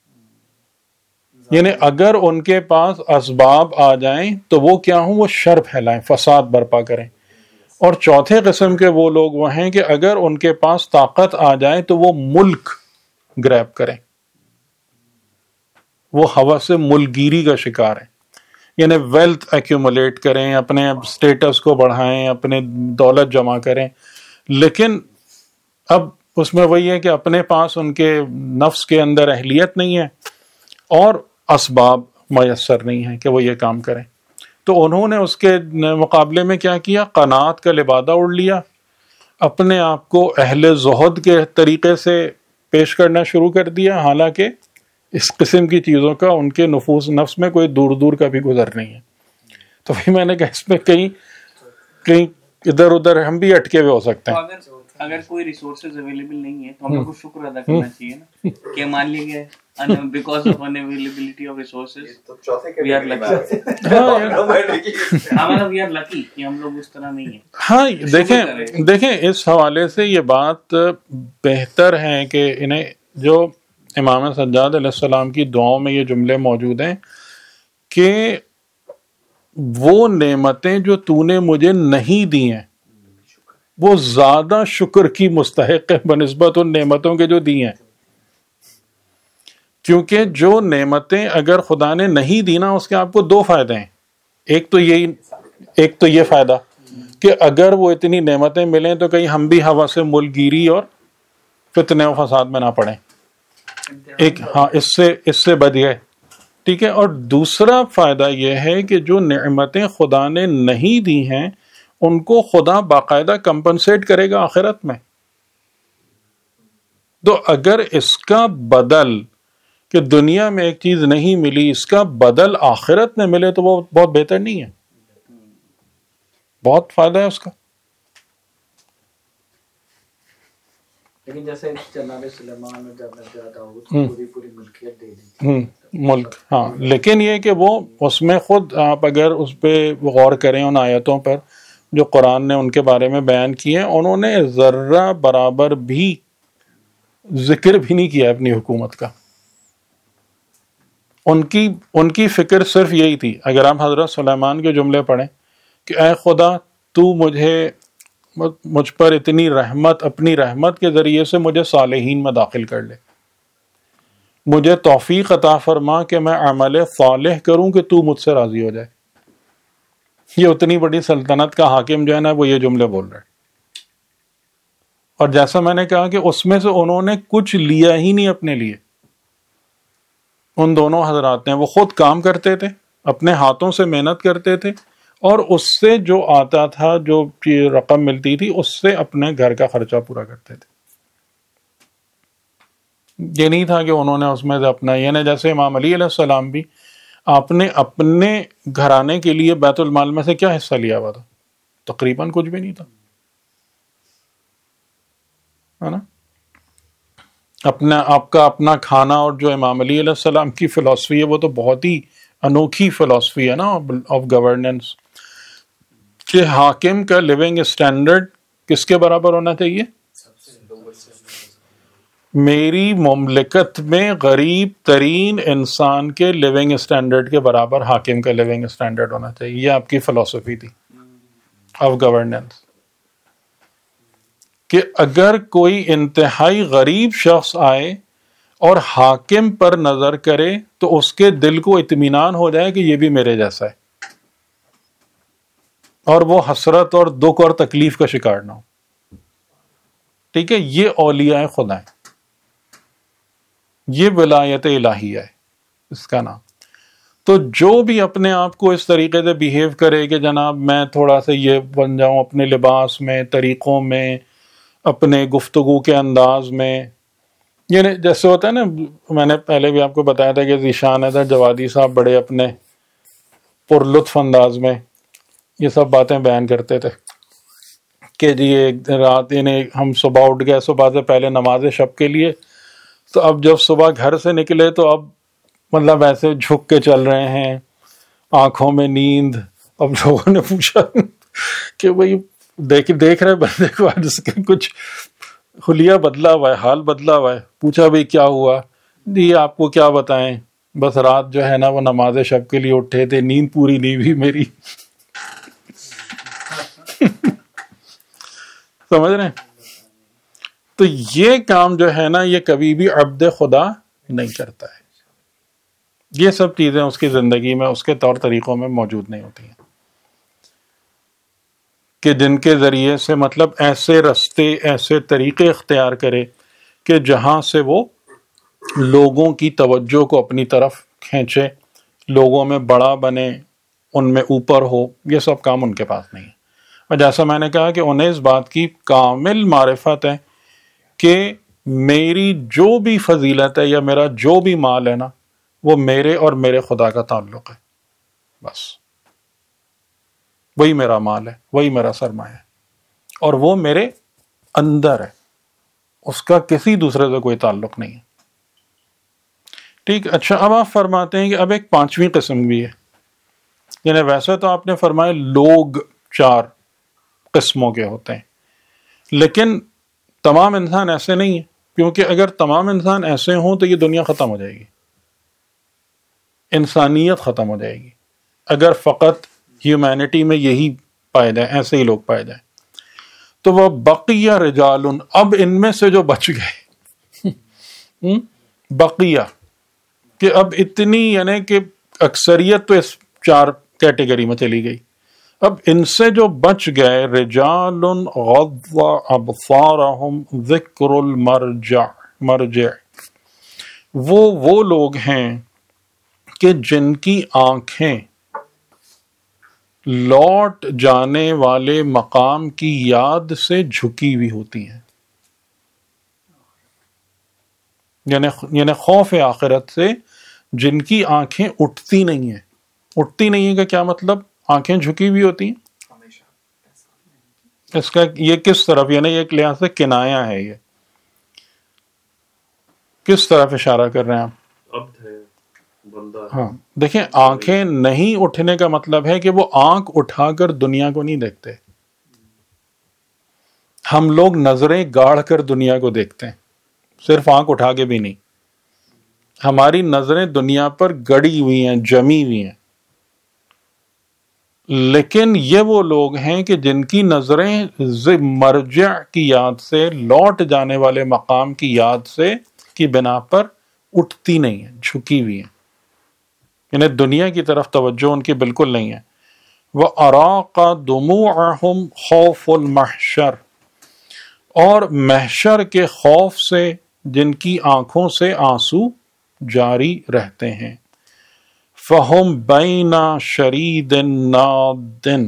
یعنی اگر ان کے پاس اسباب آ جائیں تو وہ کیا ہوں، وہ شر پھیلائیں، فساد برپا کریں. اور چوتھے قسم کے وہ لوگ وہ ہیں کہ اگر ان کے پاس طاقت آ جائے تو وہ ملک گریب کریں، وہ ہوس سے ملک گیری کا شکار ہیں. یعنی ویلتھ ایکومولیٹ کریں، اپنے سٹیٹس کو بڑھائیں، اپنے دولت جمع کریں، لیکن اب اس میں وہی ہے کہ اپنے پاس ان کے نفس کے اندر اہلیت نہیں ہے اور اسباب میسر نہیں ہیں کہ وہ یہ کام کریں. تو انہوں نے اس کے مقابلے میں کیا کیا؟ قناعت کا لبادہ اوڑھ لیا، اپنے آپ کو اہل زہد کے طریقے سے پیش کرنا شروع کر دیا، حالانکہ اس قسم کی چیزوں کا ان کے نفوس نفس میں کوئی دور دور کا بھی گزر نہیں ہے. تو پھر میں نے کہا اس میں کہیں کہیں ادھر ادھر ہم بھی اٹکے ہوئے ہو سکتے ہیں. اگر اگر کوئی ریسورسز اویلیبل نہیں ہے تو ہم لوگ کو شکر ادا کرنا چاہیے نا کہ مان لیا گیا because of unavailability of resources we are lucky. ہمارا وی آر لکی کہ ہم لوگ اس طرح نہیں ہیں. ہاں دیکھیں دیکھیں اس حوالے سے یہ بات بہتر ہے کہ انہیں جو امام سجاد علیہ السلام کی دعاؤں میں یہ جملے موجود ہیں کہ وہ نعمتیں جو تو نے مجھے نہیں دی ہیں وہ زیادہ شکر کی مستحق ہے بنسبت ان نعمتوں کے جو دی ہیں. کیونکہ جو نعمتیں اگر خدا نے نہیں دی نا اس کے آپ کو دو فائدے ہیں. ایک تو یہی ایک تو یہ فائدہ کہ اگر وہ اتنی نعمتیں ملیں تو کہیں ہم بھی ہوا سے ملک گیری اور فتنے و فساد میں نہ پڑیں. ایک ہاں اس سے اس سے بچ گئے. ٹھیک ہے. اور دوسرا فائدہ یہ ہے کہ جو نعمتیں خدا نے نہیں دی ہیں ان کو خدا باقاعدہ کمپنسیٹ کرے گا آخرت میں. تو اگر اس کا بدل کہ دنیا میں ایک چیز نہیں ملی اس کا بدل آخرت میں ملے تو وہ بہت بہتر نہیں ہے؟ بہت فائدہ ہے اس کا. لیکن جیسے جناب سلیمان اور جناب داؤد کو پوری پوری ملکیت دے دی تھی ملک، ہاں، لیکن یہ کہ وہ اس میں خود آپ اگر اس پہ غور کریں ان آیتوں پر جو قرآن نے ان کے بارے میں بیان کیے، انہوں نے ذرہ برابر بھی ذکر بھی نہیں کیا اپنی حکومت کا. ان کی ان کی فکر صرف یہی تھی. اگر آپ حضرت سلیمان کے جملے پڑھیں کہ اے خدا تو مجھے مجھ پر اتنی رحمت، اپنی رحمت کے ذریعے سے مجھے صالحین میں داخل کر لے، مجھے توفیق عطا فرما کہ میں عمل صالح کروں کہ تو مجھ سے راضی ہو جائے. یہ اتنی بڑی سلطنت کا حاکم جو ہے نا وہ یہ جملے بول رہے ہیں. اور جیسا میں نے کہا کہ اس میں سے انہوں نے کچھ لیا ہی نہیں اپنے لیے. ان دونوں حضرات نے، وہ خود کام کرتے تھے، اپنے ہاتھوں سے محنت کرتے تھے، اور اس سے جو آتا تھا، جو رقم ملتی تھی، اس سے اپنے گھر کا خرچہ پورا کرتے تھے. یہ نہیں تھا کہ انہوں نے اس میں سے اپنا، یعنی جیسے امام علی علیہ السلام بھی آپ نے اپنے گھرانے کے لیے بیت المال میں سے کیا حصہ لیا ہوا تھا؟ تقریباً کچھ بھی نہیں تھا، ہے نا. اپنا آپ کا اپنا کھانا، اور جو امام علی علیہ السلام کی فلسفی ہے وہ تو بہت ہی انوکھی فلسفی ہے نا آف گورننس، کہ حاکم کا لیونگ اسٹینڈرڈ کس کے برابر ہونا چاہیے؟ میری مملکت میں غریب ترین انسان کے لیونگ اسٹینڈرڈ کے برابر حاکم کا لیونگ اسٹینڈرڈ ہونا چاہیے. یہ آپ کی فلسفی تھی آف گورننس، کہ اگر کوئی انتہائی غریب شخص آئے اور حاکم پر نظر کرے تو اس کے دل کو اطمینان ہو جائے کہ یہ بھی میرے جیسا ہے، اور وہ حسرت اور دکھ اور تکلیف کا شکار نہ ہو. ٹھیک ہے، یہ اولیاء خدا ہے، یہ ولایت الہیہ ہے اس کا نام. تو جو بھی اپنے آپ کو اس طریقے سے بیہیو کرے کہ جناب میں تھوڑا سا یہ بن جاؤں اپنے لباس میں، طریقوں میں، اپنے گفتگو کے انداز میں، یعنی جیسے ہوتا ہے نا، میں نے پہلے بھی آپ کو بتایا تھا کہ ذیشان حیدر جوادی صاحب بڑے اپنے پر لطف انداز میں یہ سب باتیں بیان کرتے تھے کہ جی ایک رات یعنی ہم صبح اٹھ گئے صبح سے پہلے نماز شب کے لیے، تو اب جب صبح گھر سے نکلے تو اب مطلب ایسے جھک کے چل رہے ہیں، آنکھوں میں نیند. اب لوگوں نے پوچھا کہ بھئی دیکھ دیکھ رہے بندے کو آج اس کے کچھ حلیہ بدلا ہوا ہے، حال بدلا ہوا ہے. پوچھا بھئی کیا ہوا؟ جی آپ کو کیا بتائیں، بس رات جو ہے نا وہ نماز شب کے لیے اٹھے تھے، نیند پوری نہیں ہوئی میری. سمجھ رہے ہیں؟ تو یہ کام جو ہے نا یہ کبھی بھی عبد خدا نہیں کرتا ہے. یہ سب چیزیں اس کی زندگی میں، اس کے طور طریقوں میں موجود نہیں ہوتی ہیں، کہ جن کے ذریعے سے مطلب ایسے رستے، ایسے طریقے اختیار کرے کہ جہاں سے وہ لوگوں کی توجہ کو اپنی طرف کھینچے، لوگوں میں بڑا بنے، ان میں اوپر ہو. یہ سب کام ان کے پاس نہیں ہے. اور جیسا میں نے کہا کہ انہیں اس بات کی کامل معرفت ہے کہ میری جو بھی فضیلت ہے یا میرا جو بھی مال ہے نا وہ میرے اور میرے خدا کا تعلق ہے. بس وہی میرا مال ہے، وہی میرا سرمایہ ہے، اور وہ میرے اندر ہے، اس کا کسی دوسرے سے کوئی تعلق نہیں ہے. ٹھیک. اچھا، اب آپ فرماتے ہیں کہ اب ایک پانچویں قسم بھی ہے. یعنی ویسے تو آپ نے فرمایا لوگ چار قسموں کے ہوتے ہیں، لیکن تمام انسان ایسے نہیں ہیں، کیونکہ اگر تمام انسان ایسے ہوں تو یہ دنیا ختم ہو جائے گی، انسانیت ختم ہو جائے گی. اگر فقط ہیومینٹی میں یہی پائے جائیں، ایسے ہی لوگ پائے جائیں، تو وہ بقیہ رجال، اب ان میں سے جو بچ گئے بقیہ، کہ اب اتنی یعنی کہ اکثریت تو اس چار کیٹیگری میں چلی گئی، اب ان سے جو بچ گئے، رجال غض ابصارہم ذکر المرجع مرجع، وہ وہ لوگ ہیں کہ جن کی آنکھیں لوٹ جانے والے مقام کی یاد سے جھکی ہوئی ہوتی ہیں. یعنی یعنی خوف آخرت سے جن کی آنکھیں اٹھتی نہیں ہیں. اٹھتی نہیں ہے کا کیا مطلب؟ آنکھیں جھکی ہوئی ہوتی ہیں. اس کا یہ کس طرف، یعنی ایک لحاظ سے کنایا ہے یہ کس طرف اشارہ کر رہے ہیں آپ؟ عبد ہے، بندہ ہے۔ ہاں دیکھیں، آنکھیں نہیں اٹھنے کا مطلب ہے کہ وہ آنکھ اٹھا کر دنیا کو نہیں دیکھتے. ہم لوگ نظریں گاڑ کر دنیا کو دیکھتے ہیں، صرف آنکھ اٹھا کے بھی نہیں. ہماری نظریں دنیا پر گڑی ہوئی ہیں، جمی ہوئی ہیں. لیکن یہ وہ لوگ ہیں کہ جن کی نظریں مرجع کی یاد سے، لوٹ جانے والے مقام کی یاد سے کی بنا پر اٹھتی نہیں ہیں، جھکی ہوئی ہیں. یعنی دنیا کی طرف توجہ ان کی بالکل نہیں ہے. وَأَرَاقَ دُمُوعَهُمْ خَوْفُ الْمَحْشَرِ، اور محشر کے خوف سے جن کی آنکھوں سے آنسو جاری رہتے ہیں. فَهُمْ بَيْنَ شَرِيدٍ نَادٍ،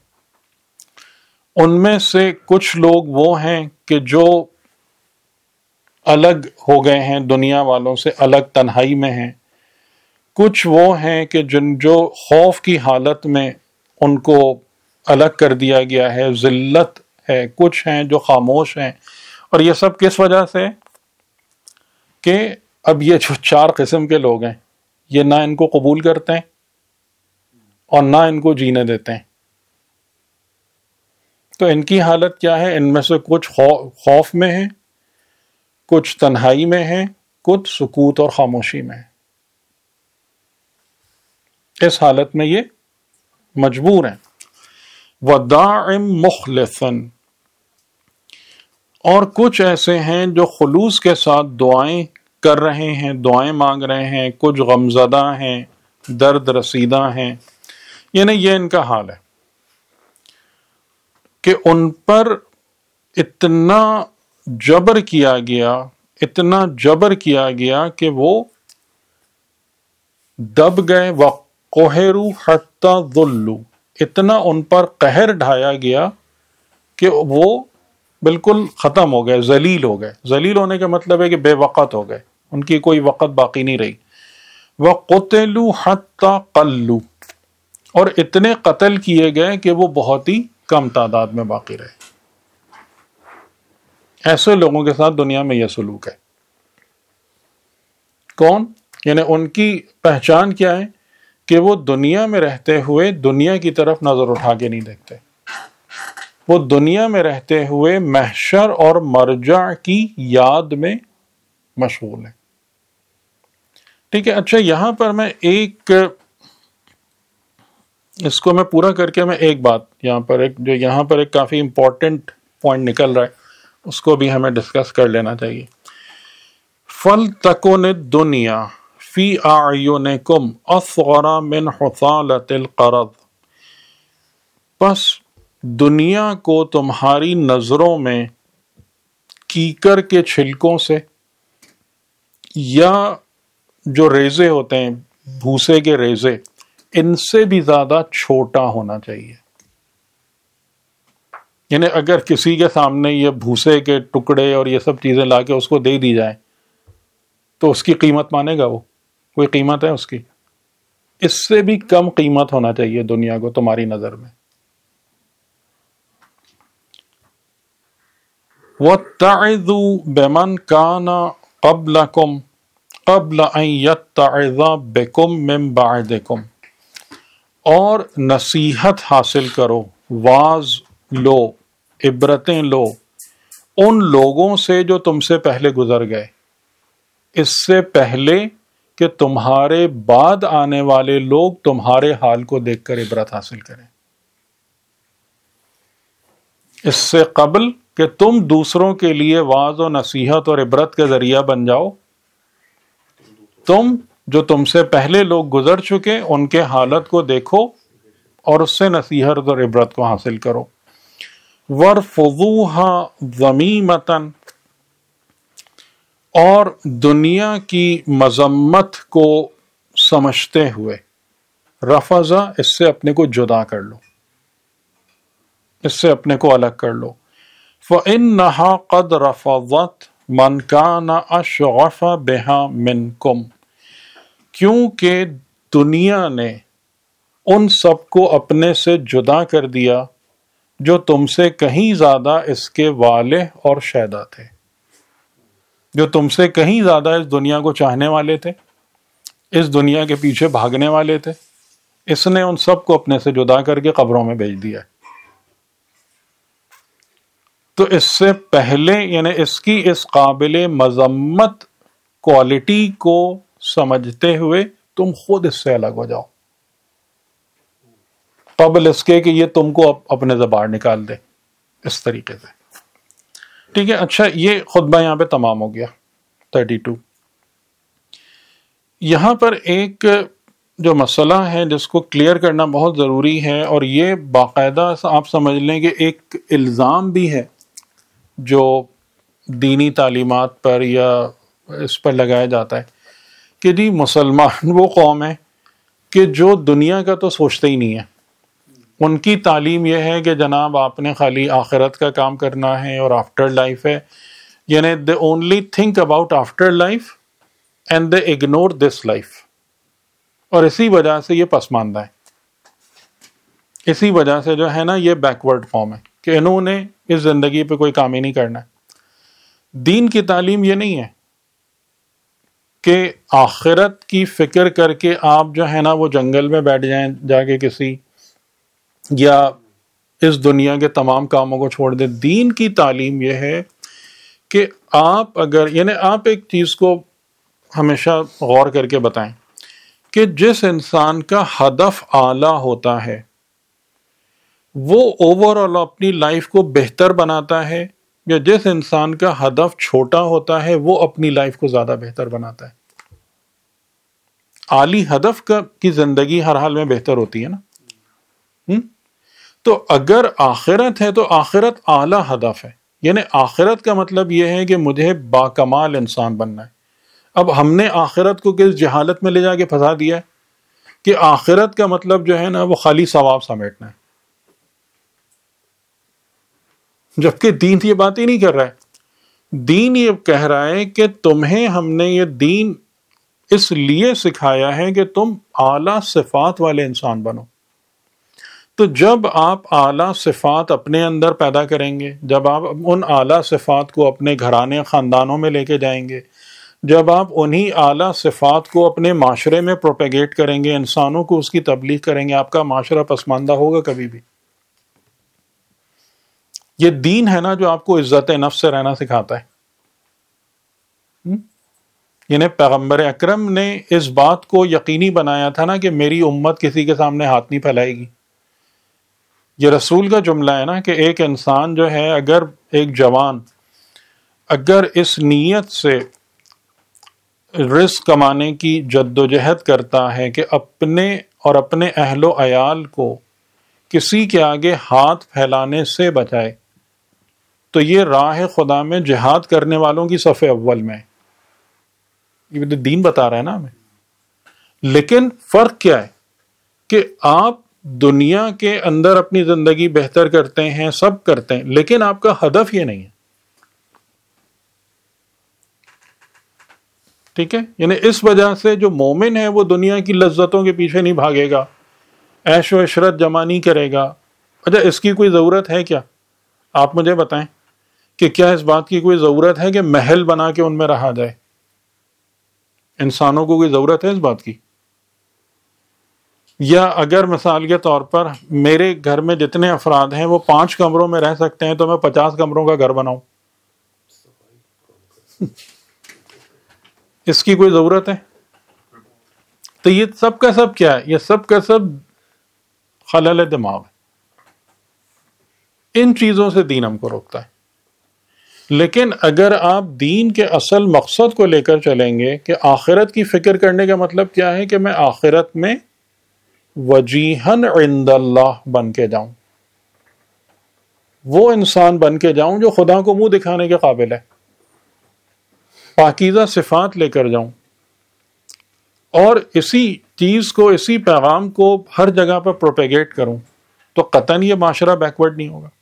ان میں سے کچھ لوگ وہ ہیں کہ جو الگ ہو گئے ہیں، دنیا والوں سے الگ تنہائی میں ہیں. کچھ وہ ہیں کہ جن جو خوف کی حالت میں ان کو الگ کر دیا گیا ہے، ذلت ہے. کچھ ہیں جو خاموش ہیں. اور یہ سب کس وجہ سے؟ کہ اب یہ جو چار قسم کے لوگ ہیں، یہ نہ ان کو قبول کرتے ہیں اور نہ ان کو جینے دیتے ہیں. تو ان کی حالت کیا ہے؟ ان میں سے کچھ خوف میں ہیں، کچھ تنہائی میں ہیں، کچھ سکوت اور خاموشی میں ہیں. اس حالت میں یہ مجبور ہیں. وَدَاعٍ مُخْلِصٍ، اور کچھ ایسے ہیں جو خلوص کے ساتھ دعائیں کر رہے ہیں، دعائیں مانگ رہے ہیں. کچھ غمزدہ ہیں، درد رسیدہ ہیں. یعنی یہ ان کا حال ہے کہ ان پر اتنا جبر کیا گیا، اتنا جبر کیا گیا کہ وہ دب گئے. وَقُہِرُوا حَتَّى ذُلُّوا، اتنا ان پر قہر ڈھایا گیا کہ وہ بالکل ختم ہو گئے، ذلیل ہو گئے. ذلیل ہونے کا مطلب ہے کہ بے وقت ہو گئے، ان کی کوئی وقت باقی نہیں رہی. وَقُتِلُوا حَتَّى قَلُّوا، اور اتنے قتل کیے گئے کہ وہ بہت ہی کم تعداد میں باقی رہے. ایسے لوگوں کے ساتھ دنیا میں یہ سلوک ہے. کون؟ یعنی ان کی پہچان کیا ہے؟ کہ وہ دنیا میں رہتے ہوئے دنیا کی طرف نظر اٹھا کے نہیں دیکھتے. وہ دنیا میں رہتے ہوئے محشر اور مرجع کی یاد میں مشغول ہیں. ٹھیک ہے. اچھا، یہاں پر میں ایک اس کو میں پورا کر کے میں ایک بات یہاں پر ایک جو یہاں پر ایک کافی امپورٹنٹ پوائنٹ نکل رہا ہے، اس کو بھی ہمیں ڈسکس کر لینا چاہیے. فَلْتَكُنِ الدُّنْيَا فِي أَعْيُنِكُمْ أَصْغَرَ مِنْ حُثَالَةِ الْقَرَضِ، پس دنیا کو تمہاری نظروں میں کیکر کے چھلکوں سے، یا جو ریزے ہوتے ہیں بھوسے کے ریزے، ان سے بھی زیادہ چھوٹا ہونا چاہیے. یعنی اگر کسی کے سامنے یہ بھوسے کے ٹکڑے اور یہ سب چیزیں لا کے اس کو دے دی جائیں تو اس کی قیمت مانے گا؟ وہ کوئی قیمت ہے اس کی؟ اس سے بھی کم قیمت ہونا چاہیے دنیا کو تمہاری نظر میں. وَاتَّعِظُوا بِمَنْ كَانَ قَبْلَكُمْ قَبْلَ أَنْ يَتَّعِظَ بِكُمْ مِنْ بَعْدِكُمْ، اور نصیحت حاصل کرو، واعظ لو، عبرتیں لو ان لوگوں سے جو تم سے پہلے گزر گئے، اس سے پہلے کہ تمہارے بعد آنے والے لوگ تمہارے حال کو دیکھ کر عبرت حاصل کریں. اس سے قبل کہ تم دوسروں کے لیے واعظ و نصیحت اور عبرت کا ذریعہ بن جاؤ، تم جو تم سے پہلے لوگ گزر چکے ان کے حالت کو دیکھو اور اس سے نصیحت اور عبرت کو حاصل کرو. وَارْفُضُوهَا ذَمِیمَةً، اور دنیا کی مذمت کو سمجھتے ہوئے، رفضا اس سے اپنے کو جدا کر لو، اس سے اپنے کو الگ کر لو. فَإِنَّهَا قَدْ رَفَضَتْ مَنْ كَانَ أَشْغَفَ بِهَا مِنْكُمْ، کیونکہ دنیا نے ان سب کو اپنے سے جدا کر دیا جو تم سے کہیں زیادہ اس کے والہ اور شیدا تھے. جو تم سے کہیں زیادہ اس دنیا کو چاہنے والے تھے، اس دنیا کے پیچھے بھاگنے والے تھے، اس نے ان سب کو اپنے سے جدا کر کے قبروں میں بھیج دیا ہے۔ تو اس سے پہلے یعنی اس کی اس قابل مذمت کوالٹی کو سمجھتے ہوئے تم خود اس سے الگ ہو جاؤ، قبل اس کے کہ یہ تم کو اپنے سے باہر نکال دے اس طریقے سے۔ ٹھیک ہے، اچھا یہ خطبہ یہاں پہ تمام ہو گیا تھرٹی ٹو۔ یہاں پر ایک جو مسئلہ ہے جس کو کلیئر کرنا بہت ضروری ہے، اور یہ باقاعدہ آپ سمجھ لیں کہ ایک الزام بھی ہے جو دینی تعلیمات پر یا اس پر لگایا جاتا ہے کہ جی مسلمان وہ قوم ہے کہ جو دنیا کا تو سوچتے ہی نہیں ہے، ان کی تعلیم یہ ہے کہ جناب آپ نے خالی آخرت کا کام کرنا ہے اور آفٹر لائف ہے، یعنی they only think about after life and they ignore this life, اور اسی وجہ سے یہ پسماندہ ہے، اسی وجہ سے جو ہے نا یہ بیکورڈ قوم ہے کہ انہوں نے اس زندگی پہ کوئی کام ہی نہیں کرنا ہے۔ دین کی تعلیم یہ نہیں ہے کہ آخرت کی فکر کر کے آپ جو ہے نا وہ جنگل میں بیٹھ جائیں جا کے کسی، یا اس دنیا کے تمام کاموں کو چھوڑ دیں۔ دین کی تعلیم یہ ہے کہ آپ اگر یعنی آپ ایک چیز کو ہمیشہ غور کر کے بتائیں کہ جس انسان کا ہدف اعلیٰ ہوتا ہے وہ اوور آل اپنی لائف کو بہتر بناتا ہے، یا جس انسان کا ہدف چھوٹا ہوتا ہے وہ اپنی لائف کو زیادہ بہتر بناتا ہے۔ عالی ہدف کا کی زندگی ہر حال میں بہتر ہوتی ہے نا۔ ہم؟ تو اگر آخرت ہے تو آخرت اعلیٰ ہدف ہے، یعنی آخرت کا مطلب یہ ہے کہ مجھے باکمال انسان بننا ہے۔ اب ہم نے آخرت کو کس جہالت میں لے جا کے پھنسا دیا ہے کہ آخرت کا مطلب جو ہے نا وہ خالی ثواب سمیٹنا ہے، جبکہ دین یہ بات ہی نہیں کر رہا ہے۔ دین یہ کہہ رہا ہے کہ تمہیں ہم نے یہ دین اس لیے سکھایا ہے کہ تم اعلیٰ صفات والے انسان بنو۔ تو جب آپ اعلیٰ صفات اپنے اندر پیدا کریں گے، جب آپ ان اعلیٰ صفات کو اپنے گھرانے خاندانوں میں لے کے جائیں گے، جب آپ انہی اعلیٰ صفات کو اپنے معاشرے میں پروپیگیٹ کریں گے، انسانوں کو اس کی تبلیغ کریں گے، آپ کا معاشرہ پسماندہ ہوگا کبھی بھی؟ یہ دین ہے نا جو آپ کو عزت نفس سے رہنا سکھاتا ہے۔ یعنی پیغمبر اکرم نے اس بات کو یقینی بنایا تھا نا کہ میری امت کسی کے سامنے ہاتھ نہیں پھیلائے گی۔ یہ رسول کا جملہ ہے نا کہ ایک انسان جو ہے، اگر ایک جوان اگر اس نیت سے رزق کمانے کی جد و جہد کرتا ہے کہ اپنے اور اپنے اہل و عیال کو کسی کے آگے ہاتھ پھیلانے سے بچائے، تو یہ راہ خدا میں جہاد کرنے والوں کی صف اول میں ہے۔ یہ تو دین بتا رہا ہے نا ہمیں۔ لیکن فرق کیا ہے کہ آپ دنیا کے اندر اپنی زندگی بہتر کرتے ہیں، سب کرتے ہیں، لیکن آپ کا ہدف یہ نہیں ہے۔ ٹھیک ہے، یعنی اس وجہ سے جو مومن ہے وہ دنیا کی لذتوں کے پیچھے نہیں بھاگے گا، عیش و عشرت جمع نہیں کرے گا۔ اچھا اس کی کوئی ضرورت ہے کیا؟ آپ مجھے بتائیں کہ کیا اس بات کی کوئی ضرورت ہے کہ محل بنا کے ان میں رہا جائے؟ انسانوں کو کوئی ضرورت ہے اس بات کی؟ یا اگر مثال کے طور پر میرے گھر میں جتنے افراد ہیں وہ پانچ کمروں میں رہ سکتے ہیں تو میں پچاس کمروں کا گھر بناؤں؟ اس کی کوئی ضرورت ہے؟ تو یہ سب کا سب کیا ہے؟ یہ سب کا سب خلل دماغ ہے۔ ان چیزوں سے دین ہم کو روکتا ہے۔ لیکن اگر آپ دین کے اصل مقصد کو لے کر چلیں گے کہ آخرت کی فکر کرنے کا مطلب کیا ہے کہ میں آخرت میں وجیہن عند اللہ بن کے جاؤں، وہ انسان بن کے جاؤں جو خدا کو منہ دکھانے کے قابل ہے، پاکیزہ صفات لے کر جاؤں، اور اسی چیز کو، اسی پیغام کو ہر جگہ پر پروپیگیٹ کروں، تو قطعاً یہ معاشرہ بیکورڈ نہیں ہوگا،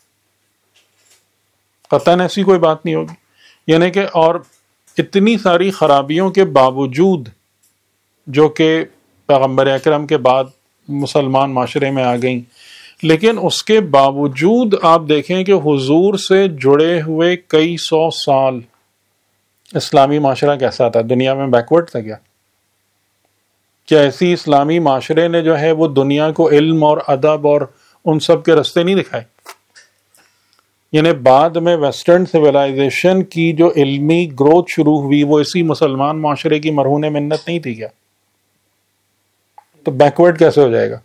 قطعاً ایسی کوئی بات نہیں ہوگی۔ یعنی کہ اور اتنی ساری خرابیوں کے باوجود جو کہ پیغمبر اکرم کے بعد مسلمان معاشرے میں آ گئیں، لیکن اس کے باوجود آپ دیکھیں کہ حضور سے جڑے ہوئے کئی سو سال اسلامی معاشرہ کیسا تھا؟ دنیا میں بیکورڈ تھا کیا؟ کیا ایسی اسلامی معاشرے نے جو ہے وہ دنیا کو علم اور ادب اور ان سب کے رستے نہیں دکھائے؟ یعنی بعد میں ویسٹرن سویلائزیشن کی جو علمی گروتھ شروع ہوئی وہ اسی مسلمان معاشرے کی مرہون منت نہیں تھی کیا؟ تو بیکورڈ کیسے ہو جائے گا؟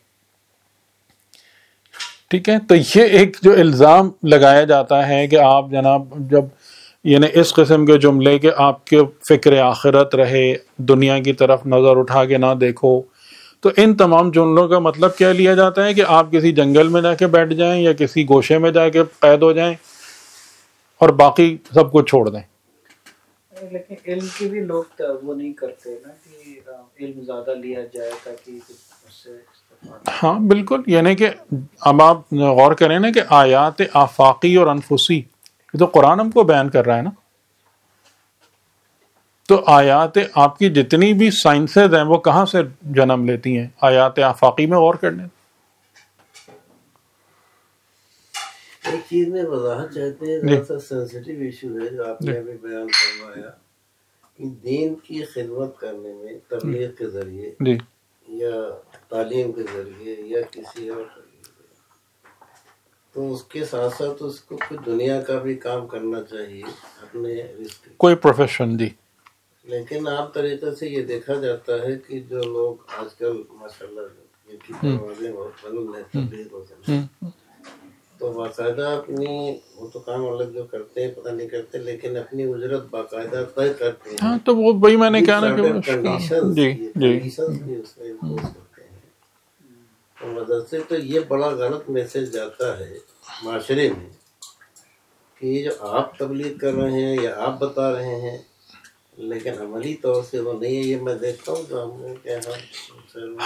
ٹھیک ہے، تو یہ ایک جو الزام لگایا جاتا ہے کہ آپ جناب جب یعنی اس قسم کے جملے کہ آپ کے فکر آخرت رہے، دنیا کی طرف نظر اٹھا کے نہ دیکھو، تو ان تمام جملوں کا مطلب کیا لیا جاتا ہے کہ آپ کسی جنگل میں جا کے بیٹھ جائیں یا کسی گوشے میں جا کے قید ہو جائیں اور باقی سب کچھ چھوڑ دیں۔ لیکن علم کی بھی لوگ وہ نہیں کرتے نا کہ علم زیادہ لیا جائے تاکہ اس سے استفادہ۔ ہاں بالکل، یعنی کہ اب آپ غور کریں نا کہ آیات آفاقی اور انفسی یہ تو قرآن ہم کو بیان کر رہا ہے نا، تو آیات آپ کی جتنی بھی سائنسز ہیں وہ کہاں سے جنم لیتی ہیں؟ آیات آفاقی میں غور کرنے۔ ایک چیز میں وضاحت چاہتے ہیں، ذرا سا سینسٹیو ایشو ہے جو آپ نے ابھی بیان کروایا کہ دین کی خدمت کرنے میں تبلیغ کے ذریعے جی یا تعلیم کے ذریعے یا کسی اور تو اس کے ساتھ ساتھ اس کو کچھ دنیا کا بھی کام کرنا چاہیے اپنے رزق، کوئی پروفیشن۔ جی لیکن عام طریقے سے یہ دیکھا جاتا ہے کہ جو لوگ آج کل ماشاءاللہ جن کی پروازیں بہت بلند ہیں تبلیغ وغیرہ، تو باقاعدہ اپنی وہ تو کام الگ جو کرتے ہیں پتہ نہیں کرتے، لیکن اپنی اجرت باقاعدہ طے کرتے ہیں۔ ہاں تو وہ وہی میں نے کہا نا کہ کنڈیشنز جی جی کنڈیشنز بھی اس میں امپوز کرتے ہیں، تو مدد سے تو یہ بڑا غلط میسج جاتا ہے معاشرے میں کہ یہ جو آپ تبلیغ کر رہے ہیں یا آپ بتا رہے ہیں لیکن عملی طور سے وہ نہیں ہے۔ یہ میں دیکھتا ہوں تو ہم نے کیا